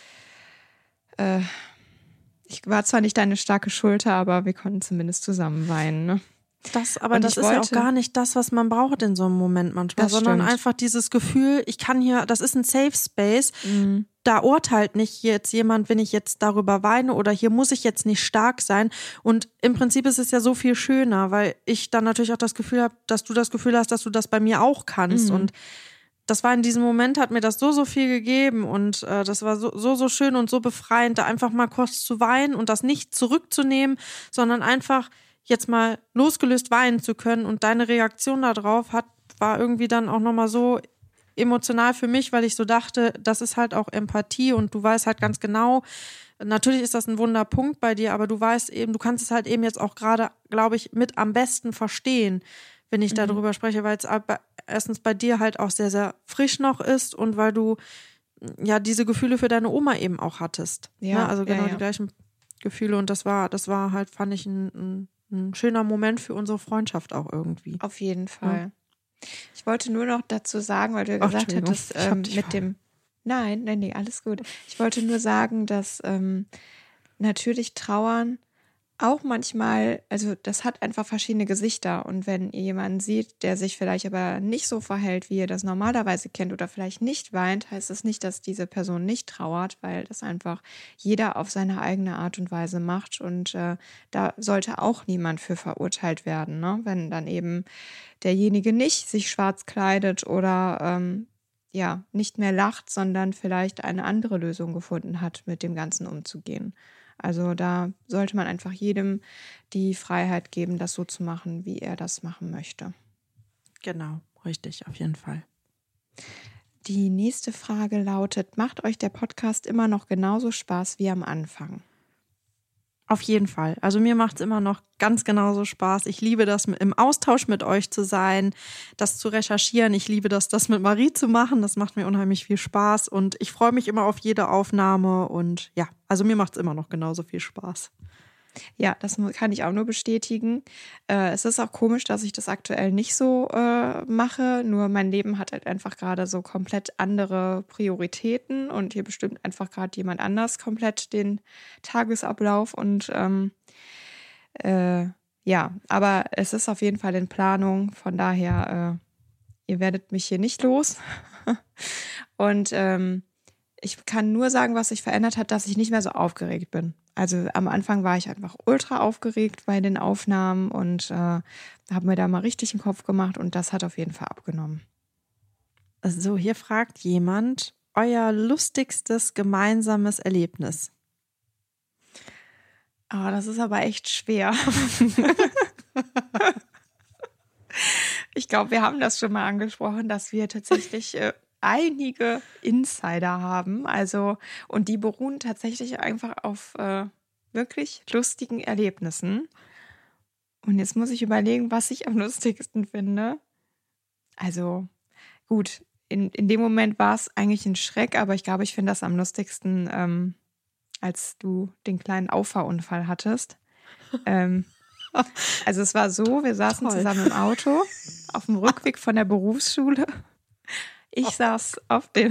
äh, ich war zwar nicht deine starke Schulter, aber wir konnten zumindest zusammen weinen, ne? Das, aber Und das ist wollte, ja auch gar nicht das, was man braucht in so einem Moment manchmal, sondern stimmt. einfach dieses Gefühl, ich kann hier, das ist ein Safe Space, Mhm. da urteilt nicht jetzt jemand, wenn ich jetzt darüber weine oder hier muss ich jetzt nicht stark sein und im Prinzip ist es ja so viel schöner, weil ich dann natürlich auch das Gefühl habe, dass du das Gefühl hast, dass du das bei mir auch kannst Mhm. und das war in diesem Moment, hat mir das so, so viel gegeben und äh, das war so, so, so schön und so befreiend, da einfach mal kurz zu weinen und das nicht zurückzunehmen, sondern einfach jetzt mal losgelöst weinen zu können und deine Reaktion darauf hat, war irgendwie dann auch nochmal so emotional für mich, weil ich so dachte, das ist halt auch Empathie und du weißt halt ganz genau, natürlich ist das ein Wunderpunkt bei dir, aber du weißt eben, du kannst es halt eben jetzt auch gerade, glaube ich, mit am besten verstehen, wenn ich darüber spreche, weil es erstens bei dir halt auch sehr, sehr frisch noch ist und weil du ja diese Gefühle für deine Oma eben auch hattest. Ja, ne? Also genau ja, ja. die gleichen Gefühle und das war, das war halt, fand ich ein, ein, ein schöner Moment für unsere Freundschaft auch irgendwie. Auf jeden Fall. Ja. Ich wollte nur noch dazu sagen, weil du Ach, gesagt hattest, ich hab ähm, dich mit ver- dem Nein, nein, nee, alles gut. Ich wollte nur sagen, dass ähm, natürlich Trauern auch manchmal, also das hat einfach verschiedene Gesichter und wenn ihr jemanden seht, der sich vielleicht aber nicht so verhält, wie ihr das normalerweise kennt oder vielleicht nicht weint, heißt das nicht, dass diese Person nicht trauert, weil das einfach jeder auf seine eigene Art und Weise macht und äh, da sollte auch niemand für verurteilt werden, ne? Wenn dann eben derjenige nicht sich schwarz kleidet oder ähm, ja, nicht mehr lacht, sondern vielleicht eine andere Lösung gefunden hat, mit dem Ganzen umzugehen. Also da sollte man einfach jedem die Freiheit geben, das so zu machen, wie er das machen möchte. Genau, richtig, auf jeden Fall. Die nächste Frage lautet, macht euch der Podcast immer noch genauso Spaß wie am Anfang? Auf jeden Fall. Also mir macht es immer noch ganz genauso Spaß. Ich liebe das, im Austausch mit euch zu sein, das zu recherchieren. Ich liebe das, das mit Marie zu machen. Das macht mir unheimlich viel Spaß und ich freue mich immer auf jede Aufnahme und ja, also mir macht es immer noch genauso viel Spaß. Ja, das kann ich auch nur bestätigen. Äh, es ist auch komisch, dass ich das aktuell nicht so äh, mache. Nur mein Leben hat halt einfach gerade so komplett andere Prioritäten und hier bestimmt einfach gerade jemand anders komplett den Tagesablauf. Und ähm, äh, ja, aber es ist auf jeden Fall in Planung. Von daher, äh, ihr werdet mich hier nicht los. Und ähm, ich kann nur sagen, was sich verändert hat, dass ich nicht mehr so aufgeregt bin. Also am Anfang war ich einfach ultra aufgeregt bei den Aufnahmen und äh, habe mir da mal richtig den Kopf gemacht und das hat auf jeden Fall abgenommen. So, hier fragt jemand, euer lustigstes gemeinsames Erlebnis. Oh, das ist aber echt schwer. Ich glaube, wir haben das schon mal angesprochen, dass wir tatsächlich äh, einige Insider haben. Also, und die beruhen tatsächlich einfach auf äh, wirklich lustigen Erlebnissen. Und jetzt muss ich überlegen, was ich am lustigsten finde. Also, gut, in, in dem Moment war es eigentlich ein Schreck, aber ich glaube, ich finde das am lustigsten, ähm, als du den kleinen Auffahrunfall hattest. ähm, also, es war so, wir saßen Toll. zusammen im Auto auf dem Rückweg von der Berufsschule. Ich saß auf dem,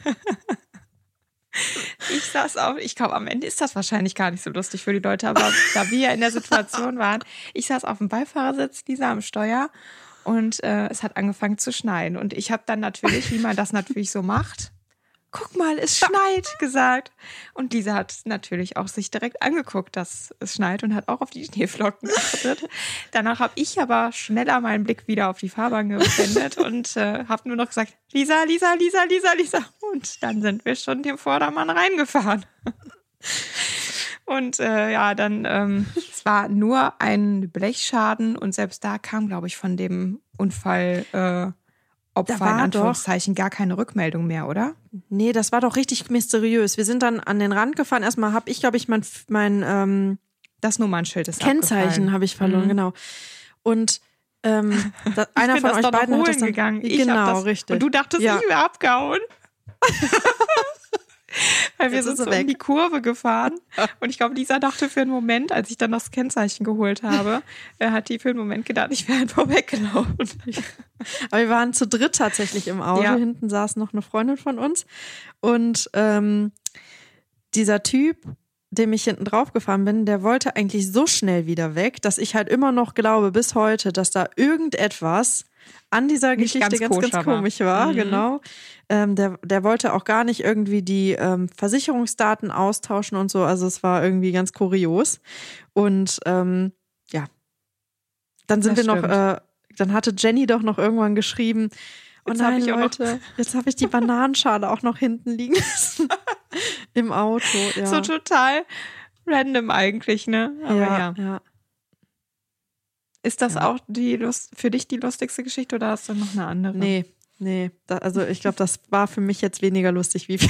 ich saß auf, ich glaube, am Ende ist das wahrscheinlich gar nicht so lustig für die Leute, aber da wir ja in der Situation waren, ich saß auf dem Beifahrersitz, Lisa am Steuer und äh, es hat angefangen zu schneien. Und ich habe dann natürlich, wie man das natürlich so macht, guck mal, es schneit, gesagt. Und Lisa hat natürlich auch sich direkt angeguckt, dass es schneit und hat auch auf die Schneeflocken geachtet. Danach habe ich aber schneller meinen Blick wieder auf die Fahrbahn gewendet und äh, habe nur noch gesagt, Lisa, Lisa, Lisa, Lisa, Lisa. Und dann sind wir schon dem Vordermann reingefahren. Und äh, ja, dann, ähm, es war nur ein Blechschaden und selbst da kam, glaube ich, von dem Unfall äh, Opfer Da war in Anführungszeichen gar keine Rückmeldung mehr, oder? Nee, das war doch richtig mysteriös. Wir sind dann an den Rand gefahren. Erstmal habe ich, glaube ich, mein, mein ähm, Das Nummernschild ist Kennzeichen habe ich verloren, Mhm. genau. Und ähm, da, einer bin von das euch doch noch beiden hat das holen dann, gegangen. Ich hab genau, das, richtig. Und du dachtest, Ja. ich wäre abgehauen. Weil wir Jetzt sind ist er so weg. in die Kurve gefahren. Und ich glaube, Lisa dachte für einen Moment, als ich dann das Kennzeichen geholt habe, äh, hat die für einen Moment gedacht, ich wäre einfach weggelaufen. Aber wir waren zu dritt tatsächlich im Auto. Ja. Hinten saß noch eine Freundin von uns. Und ähm, dieser Typ, dem ich hinten drauf gefahren bin, der wollte eigentlich so schnell wieder weg, dass ich halt immer noch glaube bis heute, dass da irgendetwas an dieser Nicht Geschichte ganz ganz, ganz, koscher war. komisch war. Mhm. Genau. Ähm, der, der wollte auch gar nicht irgendwie die ähm, Versicherungsdaten austauschen und so. Also es war irgendwie ganz kurios. Und ähm, ja, dann sind Das wir noch, stimmt. äh, dann hatte Jenny doch noch irgendwann geschrieben, oh Jetzt hab nein, ich auch noch- Leute, jetzt habe ich die Bananenschale auch noch hinten liegen lassen. Im Auto, ja. So total random eigentlich, ne? Aber ja. ja, ja. Ist das Ja. auch die Lust, für dich die lustigste Geschichte oder hast du noch eine andere? Nee, nee. Da, also ich glaube, das war für mich jetzt weniger lustig wie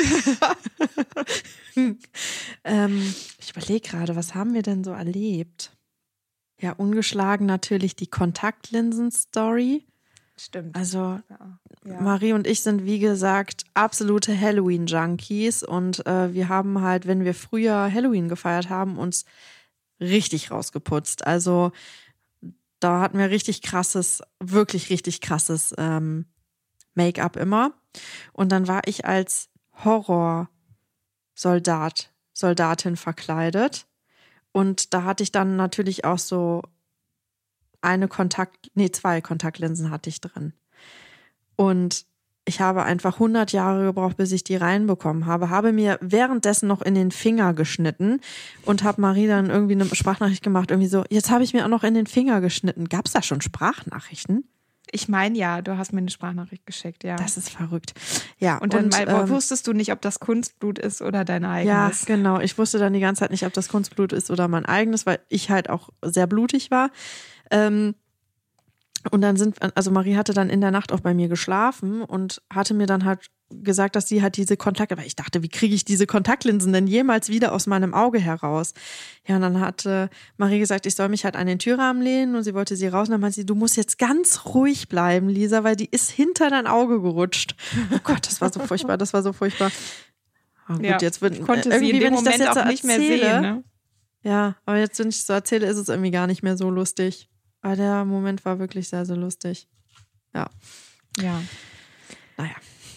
ähm, ich überlege gerade, was haben wir denn so erlebt? Ja, ungeschlagen natürlich die Kontaktlinsen-Story. Stimmt. Also Ja. ja. Marie und ich sind, wie gesagt, absolute Halloween-Junkies und äh, wir haben halt, wenn wir früher Halloween gefeiert haben, uns richtig rausgeputzt. Also da hatten wir richtig krasses, wirklich richtig krasses ähm, Make-up immer. Und dann war ich als Horrorsoldat, Soldatin verkleidet. Und da hatte ich dann natürlich auch so eine Kontakt, nee, zwei Kontaktlinsen hatte ich drin. Und ich habe einfach hundert Jahre gebraucht, bis ich die reinbekommen habe, habe mir währenddessen noch in den Finger geschnitten und habe Marie dann irgendwie eine Sprachnachricht gemacht, irgendwie so, jetzt habe ich mir auch noch in den Finger geschnitten. Gab es da schon Sprachnachrichten? Ich meine ja, du hast mir eine Sprachnachricht geschickt, ja. Das ist verrückt. Ja, und dann und, mal, ähm, wusstest du nicht, ob das Kunstblut ist oder dein eigenes. Ja, genau. Ich wusste dann die ganze Zeit nicht, ob das Kunstblut ist oder mein eigenes, weil ich halt auch sehr blutig war. Ähm, Und dann sind, also Marie hatte dann in der Nacht auch bei mir geschlafen und hatte mir dann halt gesagt, dass sie halt diese Kontakte, aber ich dachte, wie kriege ich diese Kontaktlinsen denn jemals wieder aus meinem Auge heraus? Ja, und dann hatte Marie gesagt, ich soll mich halt an den Türrahmen lehnen und sie wollte sie raus und dann meinte sie, du musst jetzt ganz ruhig bleiben, Lisa, weil die ist hinter dein Auge gerutscht. Oh Gott, das war so furchtbar, das war so furchtbar. Oh, gut, ja, jetzt wird, ich konnte irgendwie, sie in dem wenn ich Moment das jetzt auch so nicht mehr erzähle, sehen. Ne? Ja, aber jetzt, wenn ich es so erzähle, ist es irgendwie gar nicht mehr so lustig. Aber der Moment war wirklich sehr, sehr lustig. Ja. Ja. Naja.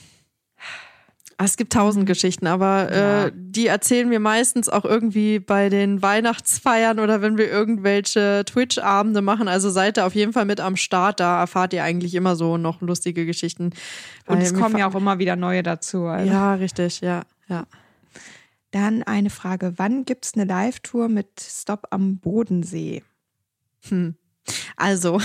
Es gibt tausend Geschichten, aber Ja. äh, die erzählen wir meistens auch irgendwie bei den Weihnachtsfeiern oder wenn wir irgendwelche Twitch-Abende machen. Also seid ihr auf jeden Fall mit am Start. Da erfahrt ihr eigentlich immer so noch lustige Geschichten. Und Weil es kommen ja auch immer wieder neue dazu. Also. Ja, richtig, ja, ja. Dann eine Frage. Wann gibt es eine Live-Tour mit Stop am Bodensee? Hm. Also,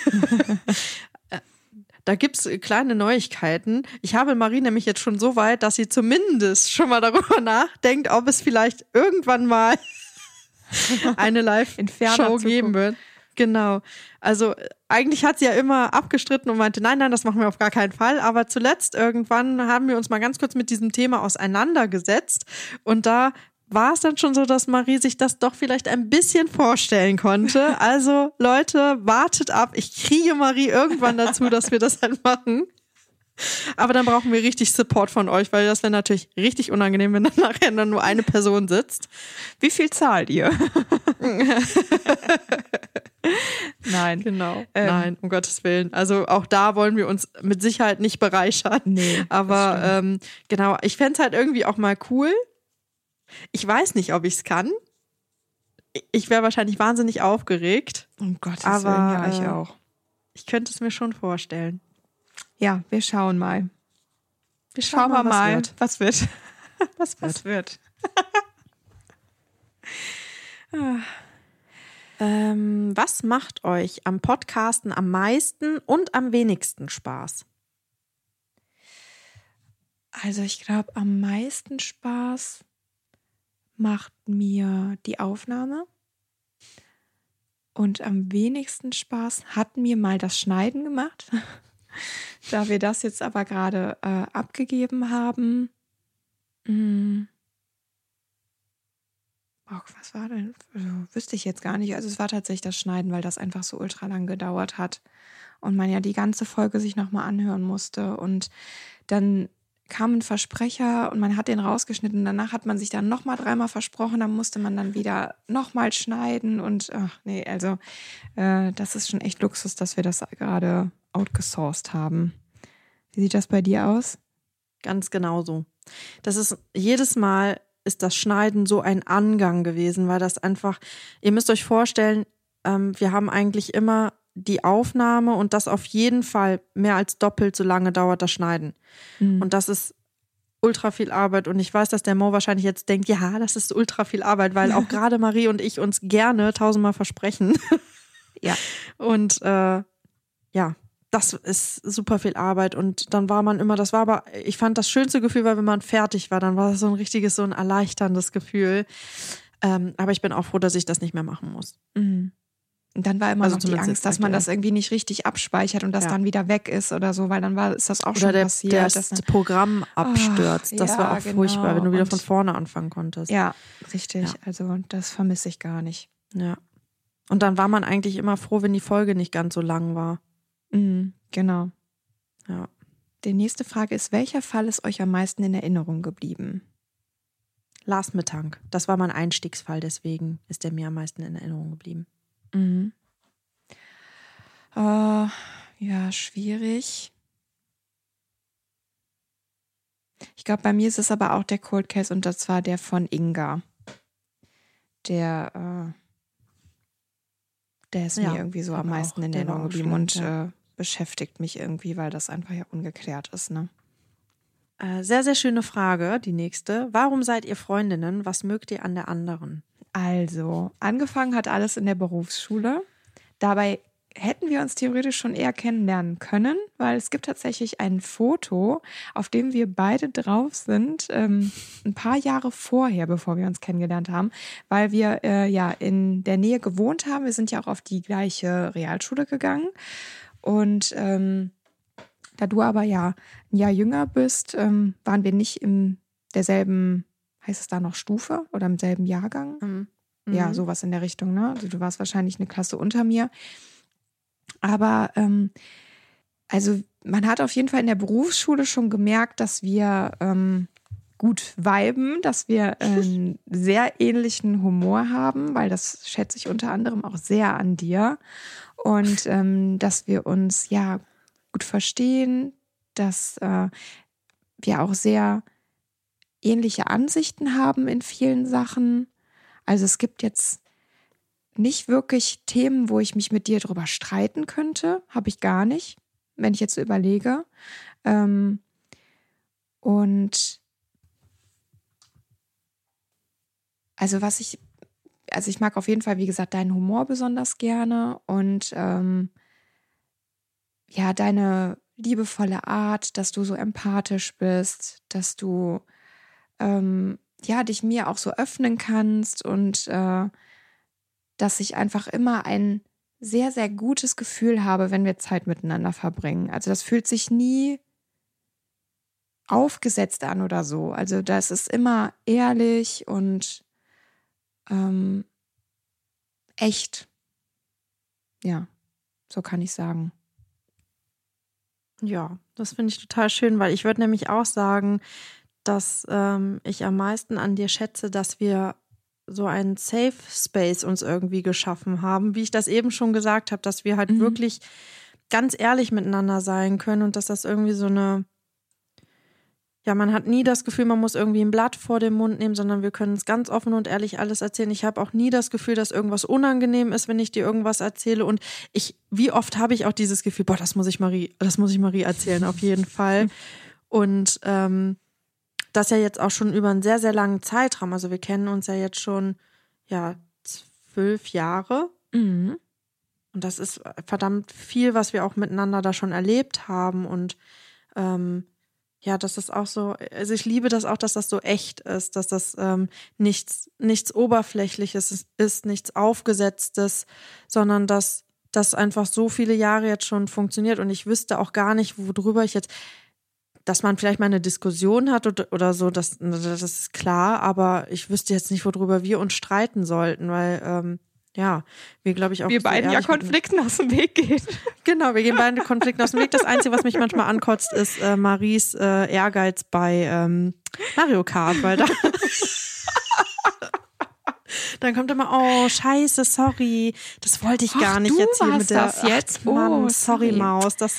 da gibt's kleine Neuigkeiten. Ich habe Marie nämlich jetzt schon so weit, dass sie zumindest schon mal darüber nachdenkt, ob es vielleicht irgendwann mal eine Live-Show geben wird. Genau. Also eigentlich hat sie ja immer abgestritten und meinte, nein, nein, das machen wir auf gar keinen Fall. Aber zuletzt irgendwann haben wir uns mal ganz kurz mit diesem Thema auseinandergesetzt und da war es dann schon so, dass Marie sich das doch vielleicht ein bisschen vorstellen konnte. Also Leute, wartet ab. Ich kriege Marie irgendwann dazu, dass wir das halt machen. Aber dann brauchen wir richtig Support von euch, weil das wäre natürlich richtig unangenehm, wenn dann nachher dann nur eine Person sitzt. Wie viel zahlt ihr? Nein. Genau. Ähm, Nein, um Gottes Willen. Also auch da wollen wir uns mit Sicherheit nicht bereichern. Nee. Aber ähm, genau, ich fände es halt irgendwie auch mal cool. Ich weiß nicht, ob ich es kann. Ich wäre wahrscheinlich wahnsinnig aufgeregt. Um Gottes aber, Willen, ja, ich äh, auch. Ich könnte es mir schon vorstellen. Ja, wir schauen mal. Wir Schauen wir mal, was wird. was wird. Was wird. ähm, was macht euch am Podcasten am meisten und am wenigsten Spaß? Also ich glaube, am meisten Spaß macht mir die Aufnahme und am wenigsten Spaß hat mir mal das Schneiden gemacht. Da wir das jetzt aber gerade äh, abgegeben haben. Mh, oh, was war denn? Also, wüsste ich jetzt gar nicht. Also es war tatsächlich das Schneiden, weil das einfach so ultra lang gedauert hat und man ja die ganze Folge sich nochmal anhören musste und dann kam ein Versprecher und man hat den rausgeschnitten. Danach hat man sich dann nochmal dreimal versprochen, dann musste man dann wieder nochmal schneiden und ach nee, also äh, das ist schon echt Luxus, dass wir das gerade outgesourced haben. Wie sieht das bei dir aus? Ganz genau so. Das ist jedes Mal ist das Schneiden so ein Angang gewesen, weil das einfach, ihr müsst euch vorstellen, ähm, wir haben eigentlich immer die Aufnahme und das auf jeden Fall mehr als doppelt so lange dauert das Schneiden. Mhm. Und das ist ultra viel Arbeit und ich weiß, dass der Mo wahrscheinlich jetzt denkt, ja, das ist ultra viel Arbeit, weil auch gerade Marie und ich uns gerne tausendmal versprechen. Ja. Und äh, ja, das ist super viel Arbeit und dann war man immer, das war aber, ich fand das schönste Gefühl, weil wenn man fertig war, dann war das so ein richtiges, so ein erleichterndes Gefühl. Ähm, aber ich bin auch froh, dass ich das nicht mehr machen muss. Mhm. Und dann war immer Also noch die Angst, dass man das irgendwie nicht richtig abspeichert und das ja. dann wieder weg ist oder so, weil dann war ist das auch oder schon der, passiert. Oder das das Programm abstürzt. Oh, das ja, war auch genau. furchtbar, wenn du wieder und von vorne anfangen konntest. Ja, richtig. Ja. Also das vermisse ich gar nicht. Ja. Und dann war man eigentlich immer froh, wenn die Folge nicht ganz so lang war. Mhm, genau. Ja. die nächste Frage ist, welcher Fall ist euch am meisten in Erinnerung geblieben? Lars Mittank. Das war mein Einstiegsfall, deswegen ist der mir am meisten in Erinnerung geblieben. Mhm. Uh, ja, schwierig. Ich glaube, bei mir ist es aber auch der Cold Case und das war der von Inga. Der, äh, der ist ja, mir irgendwie so am meisten auch, in Erinnerung geblieben und ja. äh, beschäftigt mich irgendwie, weil das einfach ja ungeklärt ist, ne? Äh, sehr, sehr schöne Frage, die nächste. Warum seid ihr Freundinnen? Was mögt ihr an der anderen? Also, angefangen hat alles in der Berufsschule. Dabei hätten wir uns theoretisch schon eher kennenlernen können, weil es gibt tatsächlich ein Foto, auf dem wir beide drauf sind, ähm, ein paar Jahre vorher, bevor wir uns kennengelernt haben, weil wir äh, ja in der Nähe gewohnt haben. Wir sind ja auch auf die gleiche Realschule gegangen und ähm, da du aber ja ein Jahr jünger bist, ähm, waren wir nicht in derselben, heißt es da noch Stufe oder im selben Jahrgang? Mhm. Ja, sowas in der Richtung, ne? Also du warst wahrscheinlich eine Klasse unter mir. Aber ähm, also man hat auf jeden Fall in der Berufsschule schon gemerkt, dass wir ähm, gut viben, dass wir einen sehr ähnlichen Humor haben, weil das schätze ich unter anderem auch sehr an dir. Und ähm, dass wir uns ja gut verstehen, dass äh, wir auch sehr ähnliche Ansichten haben in vielen Sachen. Also es gibt jetzt nicht wirklich Themen, wo ich mich mit dir drüber streiten könnte. Habe ich gar nicht, wenn ich jetzt so überlege. Ähm, und also was ich, also ich mag auf jeden Fall, wie gesagt, deinen Humor besonders gerne und ähm, ja, deine liebevolle Art, dass du so empathisch bist, dass du ähm, ja, dich mir auch so öffnen kannst und äh, dass ich einfach immer ein sehr, sehr gutes Gefühl habe, wenn wir Zeit miteinander verbringen. Also das fühlt sich nie aufgesetzt an oder so. Also das ist immer ehrlich und ähm, echt. Ja, so kann ich sagen. Ja, das finde ich total schön, weil ich würde nämlich auch sagen, dass ähm, ich am meisten an dir schätze, dass wir so einen Safe Space uns irgendwie geschaffen haben, wie ich das eben schon gesagt habe, dass wir halt mhm. wirklich ganz ehrlich miteinander sein können und dass das irgendwie so eine, ja, man hat nie das Gefühl, man muss irgendwie ein Blatt vor den Mund nehmen, sondern wir können es ganz offen und ehrlich alles erzählen. Ich habe auch nie das Gefühl, dass irgendwas unangenehm ist, wenn ich dir irgendwas erzähle und ich, wie oft habe ich auch dieses Gefühl, boah, das muss ich Marie, das muss ich Marie erzählen, auf jeden Fall. Und ähm, das ja jetzt auch schon über einen sehr, sehr langen Zeitraum. Also wir kennen uns ja jetzt schon, ja, zwölf Jahre. Mhm. Und das ist verdammt viel, was wir auch miteinander da schon erlebt haben. Und ähm, ja, das ist auch so, also ich liebe das auch, dass das so echt ist, dass das ähm, nichts, nichts Oberflächliches ist, ist, nichts Aufgesetztes, sondern dass das einfach so viele Jahre jetzt schon funktioniert. Und ich wüsste auch gar nicht, worüber ich jetzt, dass man vielleicht mal eine Diskussion hat oder, oder so, das, das ist klar, aber ich wüsste jetzt nicht, worüber wir uns streiten sollten, weil, ähm, ja, wir, glaube ich, auch. Wir so beiden ja Konflikten aus dem Weg gehen. Genau, wir gehen beide Konflikten aus dem Weg. Das Einzige, was mich manchmal ankotzt, ist äh, Maries äh, Ehrgeiz bei ähm, Mario Kart, weil da dann kommt immer, oh, scheiße, sorry, das wollte ich gar Ach, nicht du jetzt hier warst mit der das jetzt? Ach, Mann, oh, sorry, sorry, Maus, das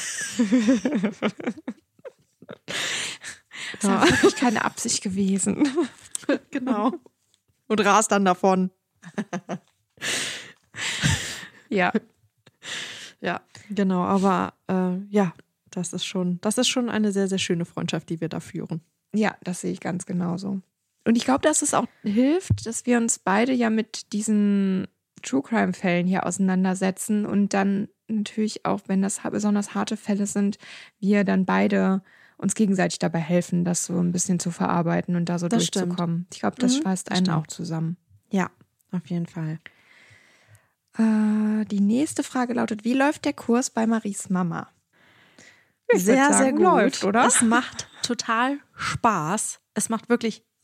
Das ja. war wirklich keine Absicht gewesen. Genau. Und rast dann davon. Ja. Ja, genau. Aber äh, ja, das ist schon, das ist schon eine sehr, sehr schöne Freundschaft, die wir da führen. Ja, das sehe ich ganz genauso. Und ich glaube, dass es auch hilft, dass wir uns beide ja mit diesen True-Crime-Fällen hier auseinandersetzen und dann natürlich auch, wenn das besonders harte Fälle sind, wir dann beide uns gegenseitig dabei helfen, das so ein bisschen zu verarbeiten und da so das durchzukommen. Stimmt. Ich glaube, das mhm, schweißt einen stimmt. auch zusammen. Ja, auf jeden Fall. Äh, die nächste Frage lautet, wie läuft der Kurs bei Maries Mama? Ich sehr, sagen, sehr gut. Läuft, oder? Es macht total Spaß. Es macht wirklich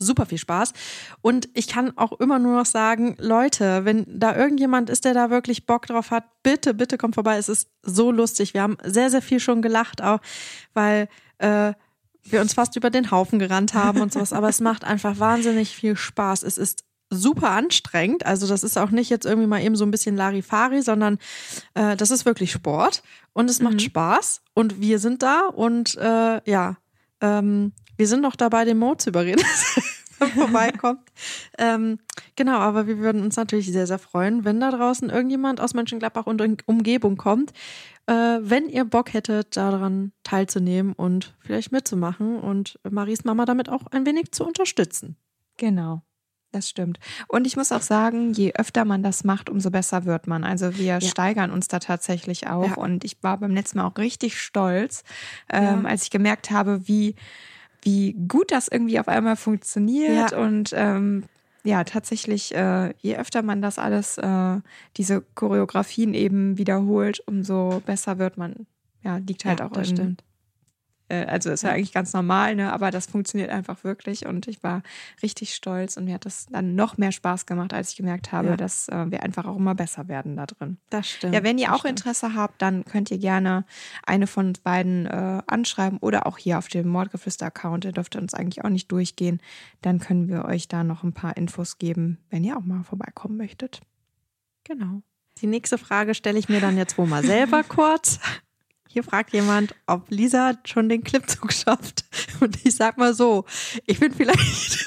super viel Spaß. Und ich kann auch immer nur noch sagen, Leute, wenn da irgendjemand ist, der da wirklich Bock drauf hat, bitte, bitte kommt vorbei. Es ist so lustig. Wir haben sehr, sehr viel schon gelacht, auch weil äh, wir uns fast über den Haufen gerannt haben und sowas. Aber es macht einfach wahnsinnig viel Spaß. Es ist super anstrengend. Also das ist auch nicht jetzt irgendwie mal eben so ein bisschen Larifari, sondern äh, das ist wirklich Sport und es macht mhm. Spaß und wir sind da und äh, ja, ähm, wir sind noch dabei, den Mo zu überreden, dass er vorbeikommt. ähm, genau, aber wir würden uns natürlich sehr, sehr freuen, wenn da draußen irgendjemand aus Mönchengladbach und Umgebung kommt, äh, wenn ihr Bock hättet, daran teilzunehmen und vielleicht mitzumachen und Maries Mama damit auch ein wenig zu unterstützen. Genau. Das stimmt. Und ich muss auch sagen, je öfter man das macht, umso besser wird man. Also wir ja. steigern uns da tatsächlich auch. Ja. Und ich war beim letzten Mal auch richtig stolz, ähm, ja. als ich gemerkt habe, wie, wie gut das irgendwie auf einmal funktioniert. Ja. Und ähm, ja, tatsächlich, äh, je öfter man das alles, äh, diese Choreografien eben wiederholt, umso besser wird man. Ja, liegt halt ja, auch das in, stimmt. Also ist ja eigentlich ganz normal, ne? Aber das funktioniert einfach wirklich und ich war richtig stolz und mir hat das dann noch mehr Spaß gemacht, als ich gemerkt habe, ja. dass äh, wir einfach auch immer besser werden da drin. Das stimmt. Ja, wenn ihr das auch stimmt. Interesse habt, dann könnt ihr gerne eine von uns beiden äh, anschreiben oder auch hier auf dem Mordgeflüster-Account, ihr dürft uns eigentlich auch nicht durchgehen, dann können wir euch da noch ein paar Infos geben, wenn ihr auch mal vorbeikommen möchtet. Genau. Die nächste Frage stelle ich mir dann jetzt wohl mal selber kurz. Hier fragt jemand, ob Lisa schon den Klimmzug schafft. Und ich sag mal so, ich bin vielleicht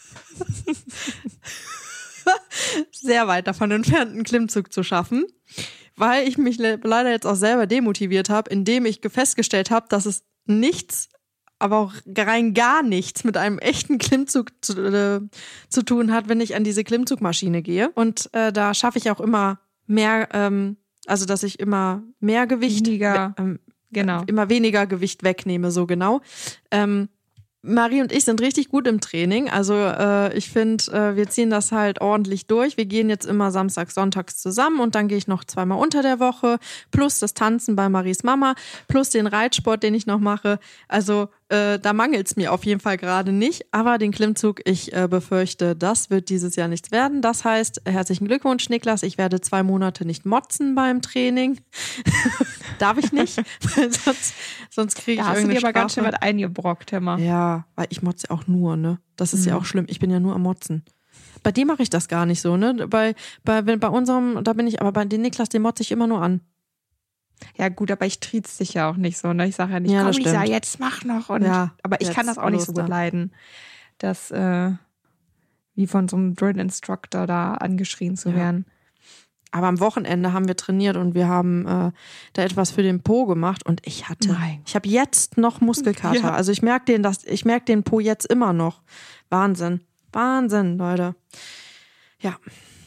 sehr weit davon entfernt, einen Klimmzug zu schaffen, weil ich mich le- leider jetzt auch selber demotiviert habe, indem ich festgestellt habe, dass es nichts, aber auch rein gar nichts mit einem echten Klimmzug zu, äh, zu tun hat, wenn ich an diese Klimmzugmaschine gehe. Und äh, da schaffe ich auch immer mehr ähm, Also, dass ich immer mehr Gewicht, weniger, ähm, genau. immer weniger Gewicht wegnehme, so genau. Ähm, Marie und ich sind richtig gut im Training. Also äh, ich finde, äh, wir ziehen das halt ordentlich durch. Wir gehen jetzt immer samstags, sonntags zusammen und dann gehe ich noch zweimal unter der Woche, plus das Tanzen bei Maries Mama, plus den Reitsport, den ich noch mache. Also äh, da mangelt es mir auf jeden Fall gerade nicht. Aber den Klimmzug, ich äh, befürchte, das wird dieses Jahr nichts werden. Das heißt, herzlichen Glückwunsch, Niklas. Ich werde zwei Monate nicht motzen beim Training. Darf ich nicht, weil sonst, sonst kriege ich da irgendeine hast du dir aber Strafe. ganz schön was eingebrockt, Emma. Ja, weil ich motze auch nur, ne? Das ist Mhm. ja auch schlimm. Ich bin ja nur am Motzen. Bei dir mache ich das gar nicht so, ne? Bei, bei, wenn- bei unserem, da bin ich, aber bei den Niklas, den motze ich immer nur an. Ja gut, aber ich triez dich ja auch nicht so. Ne? Ich sage ja nicht, Ja, komm das Lisa, stimmt. jetzt mach noch. Und, Ja, aber ich kann jetzt das auch nicht so los gut da. leiden, das äh, wie von so einem Drill-Instructor da angeschrien zu Ja. werden. Aber am Wochenende haben wir trainiert und wir haben äh, da etwas für den Po gemacht und ich hatte, Nein. ich habe jetzt noch Muskelkater. Ja. Also ich merke den, das, ich merke den Po jetzt immer noch. Wahnsinn, Wahnsinn, Leute. Ja.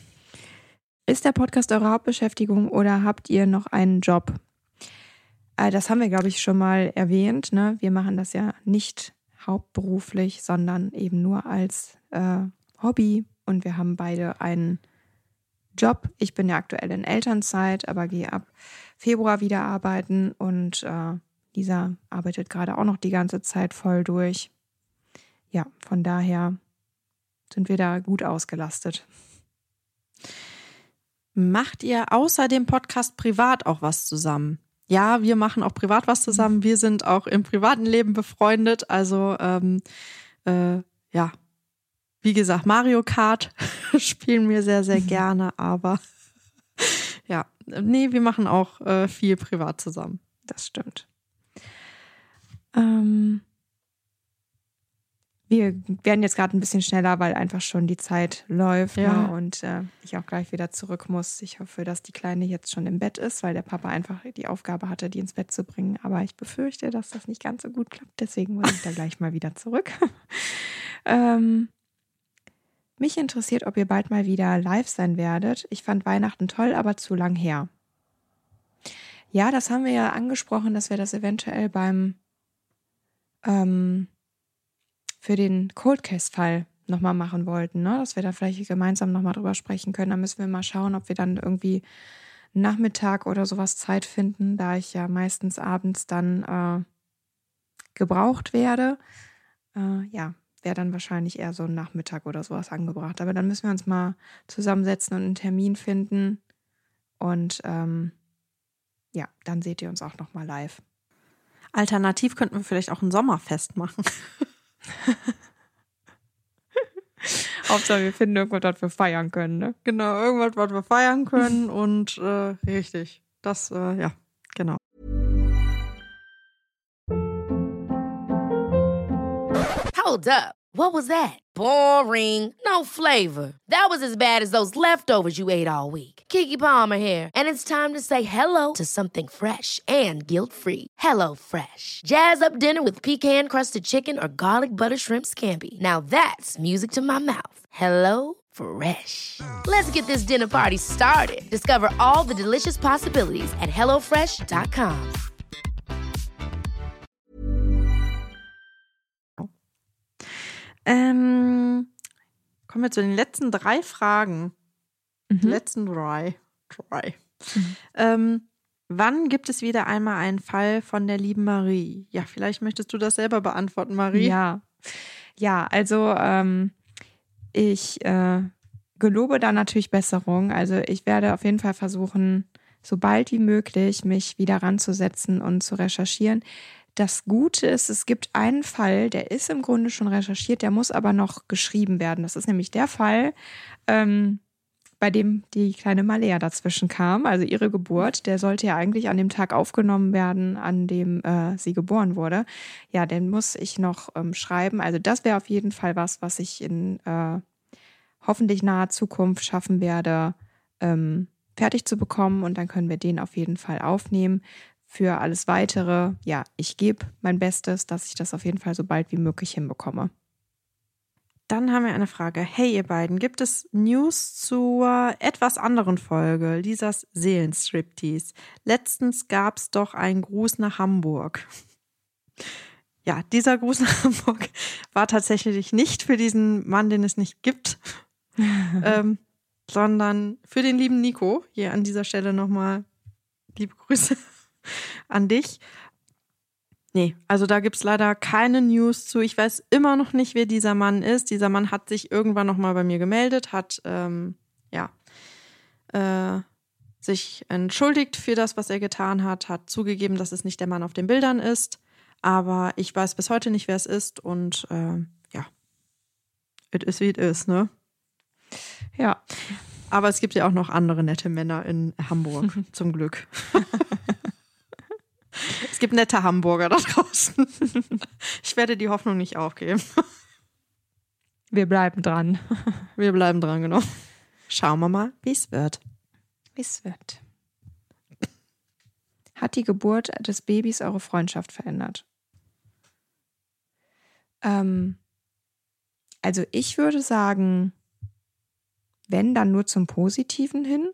Ist der Podcast eure Hauptbeschäftigung oder habt ihr noch einen Job? Äh, das haben wir, glaube ich, schon mal erwähnt. Ne? Wir machen das ja nicht hauptberuflich, sondern eben nur als äh, Hobby. Und wir haben beide einen Job. Ich bin ja aktuell in Elternzeit, aber gehe ab Februar wieder arbeiten. Und äh, Lisa arbeitet gerade auch noch die ganze Zeit voll durch. Ja, von daher sind wir da gut ausgelastet. Macht ihr außer dem Podcast privat auch was zusammen? Ja, wir machen auch privat was zusammen. Wir sind auch im privaten Leben befreundet. Also, ähm, äh, ja, wie gesagt, Mario Kart spielen wir sehr, sehr gerne. Aber ja, nee, wir machen auch äh, viel privat zusammen. Das stimmt. Ähm, wir werden jetzt gerade ein bisschen schneller, weil einfach schon die Zeit läuft, Ja. ne? Und äh, ich auch gleich wieder zurück muss. Ich hoffe, dass die Kleine jetzt schon im Bett ist, weil der Papa einfach die Aufgabe hatte, die ins Bett zu bringen. Aber ich befürchte, dass das nicht ganz so gut klappt. Deswegen muss ich da gleich mal wieder zurück. ähm, mich interessiert, ob ihr bald mal wieder live sein werdet. Ich fand Weihnachten toll, aber zu lang her. Ja, das haben wir ja angesprochen, dass wir das eventuell beim ähm, für den Cold Case-Fall nochmal machen wollten, ne? Dass wir da vielleicht gemeinsam nochmal drüber sprechen können. Da müssen wir mal schauen, ob wir dann irgendwie Nachmittag oder sowas Zeit finden, da ich ja meistens abends dann äh, gebraucht werde. Äh, ja, wäre dann wahrscheinlich eher so ein Nachmittag oder sowas angebracht. Aber dann müssen wir uns mal zusammensetzen und einen Termin finden. Und ähm, ja, dann seht ihr uns auch nochmal live. Alternativ könnten wir vielleicht auch ein Sommerfest machen. Hauptsache, wir finden irgendwas, was wir feiern können, ne? Genau, irgendwas, was wir feiern können und äh, richtig. Das, äh, ja, genau. Hold up. What was that? Boring. No flavor. That was as bad as those leftovers you ate all week. Keke Palmer here, and it's time to say hello to something fresh and guilt-free. Hello Fresh. Jazz up dinner with pecan-crusted chicken or garlic butter shrimp scampi. Now that's music to my mouth. Hello Fresh. Let's get this dinner party started. Discover all the delicious possibilities at hello fresh dot com. Ähm, kommen wir zu den letzten drei Fragen. Mhm. Letzten drei. drei. Mhm. Ähm, wann gibt es wieder einmal einen Fall von der lieben Marie? Ja, vielleicht möchtest du das selber beantworten, Marie. Ja, ja, also ähm, ich äh, gelobe da natürlich Besserung. Also ich werde auf jeden Fall versuchen, so bald wie möglich mich wieder ranzusetzen und zu recherchieren. Das Gute ist, es gibt einen Fall, der ist im Grunde schon recherchiert, der muss aber noch geschrieben werden. Das ist nämlich der Fall, ähm, bei dem die kleine Malea dazwischen kam, also ihre Geburt. Der sollte ja eigentlich an dem Tag aufgenommen werden, an dem äh, sie geboren wurde. Ja, den muss ich noch ähm, schreiben. Also das wäre auf jeden Fall was, was ich in äh, hoffentlich naher Zukunft schaffen werde, ähm, fertig zu bekommen. Und dann können wir den auf jeden Fall aufnehmen. Für alles Weitere, ja, ich gebe mein Bestes, dass ich das auf jeden Fall so bald wie möglich hinbekomme. Dann haben wir eine Frage. Hey ihr beiden, gibt es News zur etwas anderen Folge, Lisas Seelenstriptease? Letztens gab es doch einen Gruß nach Hamburg. Ja, dieser Gruß nach Hamburg war tatsächlich nicht für diesen Mann, den es nicht gibt, ähm, sondern für den lieben Nico. Hier an dieser Stelle nochmal liebe Grüße an dich. Nee, also da gibt es leider keine News zu. Ich weiß immer noch nicht, wer dieser Mann ist. Dieser Mann hat sich irgendwann nochmal bei mir gemeldet, hat ähm, ja äh, sich entschuldigt für das, was er getan hat, hat zugegeben, dass es nicht der Mann auf den Bildern ist. Aber ich weiß bis heute nicht, wer es ist. Und äh, ja, it is wie it is, ne? Ja. Aber es gibt ja auch noch andere nette Männer in Hamburg, zum Glück. Es gibt nette Hamburger da draußen. Ich werde die Hoffnung nicht aufgeben. Wir bleiben dran. Wir bleiben dran, genau. Schauen wir mal, wie es wird. Wie es wird. Hat die Geburt des Babys eure Freundschaft verändert? Ähm, also ich würde sagen, wenn, dann nur zum Positiven hin.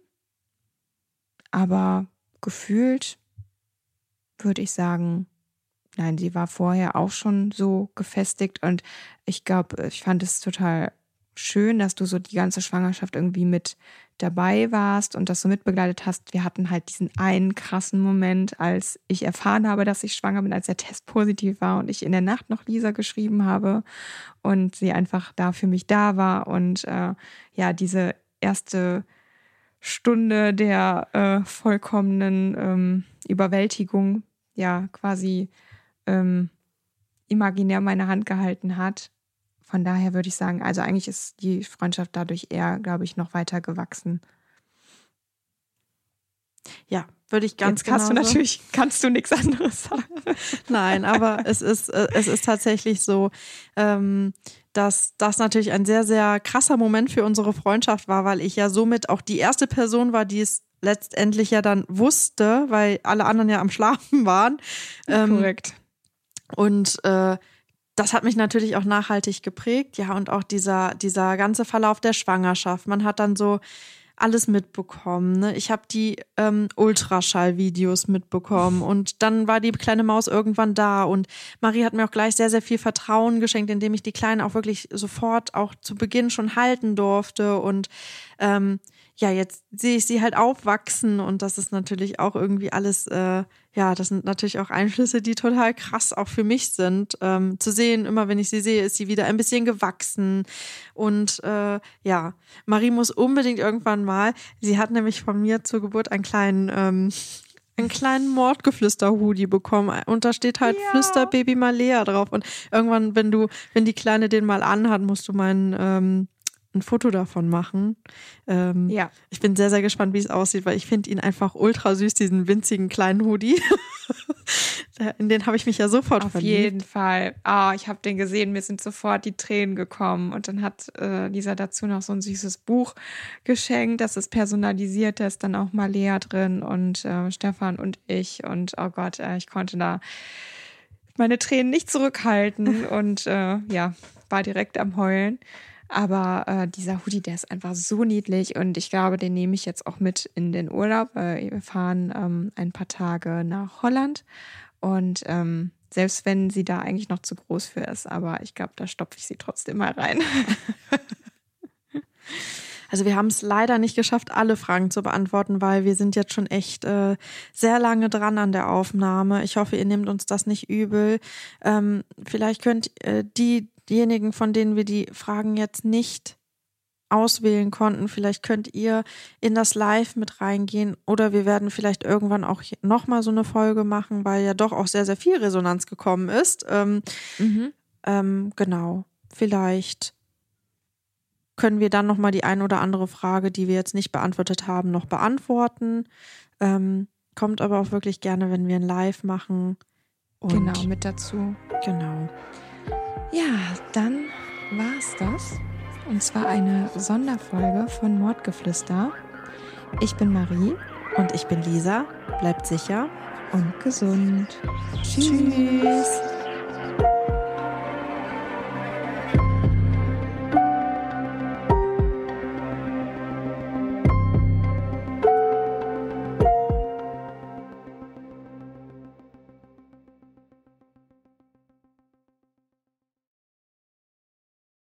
Aber gefühlt würde ich sagen, nein, sie war vorher auch schon so gefestigt und ich glaube, ich fand es total schön, dass du so die ganze Schwangerschaft irgendwie mit dabei warst und das so mitbegleitet hast. Wir hatten halt diesen einen krassen Moment, als ich erfahren habe, dass ich schwanger bin, als der Test positiv war und ich in der Nacht noch Lisa geschrieben habe und sie einfach da für mich da war und äh, ja, diese erste Stunde der äh, vollkommenen ähm, Überwältigung ja quasi ähm, imaginär meine Hand gehalten hat. Von daher würde ich sagen, also eigentlich ist die Freundschaft dadurch eher, glaube ich, noch weiter gewachsen. Ja, würde ich ganz genau. Hast du natürlich, kannst du nichts anderes sagen. Nein, aber es ist, es ist tatsächlich so, ähm, dass das natürlich ein sehr, sehr krasser Moment für unsere Freundschaft war, weil ich ja somit auch die erste Person war, die es letztendlich ja dann wusste, weil alle anderen ja am Schlafen waren. Ähm, Korrekt. Und äh, das hat mich natürlich auch nachhaltig geprägt. Ja, und auch dieser, dieser ganze Verlauf der Schwangerschaft. Man hat dann so alles mitbekommen. Ne? Ich habe die ähm, Ultraschallvideos mitbekommen und dann war die kleine Maus irgendwann da und Marie hat mir auch gleich sehr, sehr viel Vertrauen geschenkt, indem ich die Kleine auch wirklich sofort auch zu Beginn schon halten durfte und ähm, ja, jetzt sehe ich sie halt aufwachsen und das ist natürlich auch irgendwie alles, äh, ja, das sind natürlich auch Einflüsse, die total krass auch für mich sind. Ähm, zu sehen, immer wenn ich sie sehe, ist sie wieder ein bisschen gewachsen und äh, ja, Marie muss unbedingt irgendwann mal, sie hat nämlich von mir zur Geburt einen kleinen, ähm, einen kleinen Mordgeflüster-Hoodie bekommen und da steht halt Ja. Flüsterbaby Malea drauf und irgendwann, wenn du, wenn die Kleine den mal anhat, musst du meinen, ähm, ein Foto davon machen. Ähm, Ja. Ich bin sehr, sehr gespannt, wie es aussieht, weil ich finde ihn einfach ultra süß, diesen winzigen kleinen Hoodie. In den habe ich mich ja sofort Auf verliebt. jeden Fall. Ah, ich habe den gesehen, mir sind sofort die Tränen gekommen. Und dann hat äh, Lisa dazu noch so ein süßes Buch geschenkt. Das ist personalisiert, da ist dann auch Malea drin und äh, Stefan und ich. Und oh Gott, äh, ich konnte da meine Tränen nicht zurückhalten und äh, ja, war direkt am Heulen. Aber äh, dieser Hoodie, der ist einfach so niedlich und ich glaube, den nehme ich jetzt auch mit in den Urlaub. Äh, wir fahren ähm, ein paar Tage nach Holland und ähm, selbst wenn sie da eigentlich noch zu groß für ist, aber ich glaube, da stopfe ich sie trotzdem mal rein. Also wir haben es leider nicht geschafft, alle Fragen zu beantworten, weil wir sind jetzt schon echt äh, sehr lange dran an der Aufnahme. Ich hoffe, ihr nehmt uns das nicht übel. Ähm, vielleicht könnt äh, die diejenigen, von denen wir die Fragen jetzt nicht auswählen konnten, vielleicht könnt ihr in das Live mit reingehen oder wir werden vielleicht irgendwann auch nochmal so eine Folge machen, weil ja doch auch sehr, sehr viel Resonanz gekommen ist. Ähm, Mhm. ähm, genau, vielleicht können wir dann nochmal die ein oder andere Frage, die wir jetzt nicht beantwortet haben, noch beantworten. Ähm, kommt aber auch wirklich gerne, wenn wir ein Live machen. Und Genau, mit dazu. Genau. Ja, dann war's das. Und zwar eine Sonderfolge von Mordgeflüster. Ich bin Marie Und ich bin Lisa. Bleibt sicher. und gesund. Tschüss.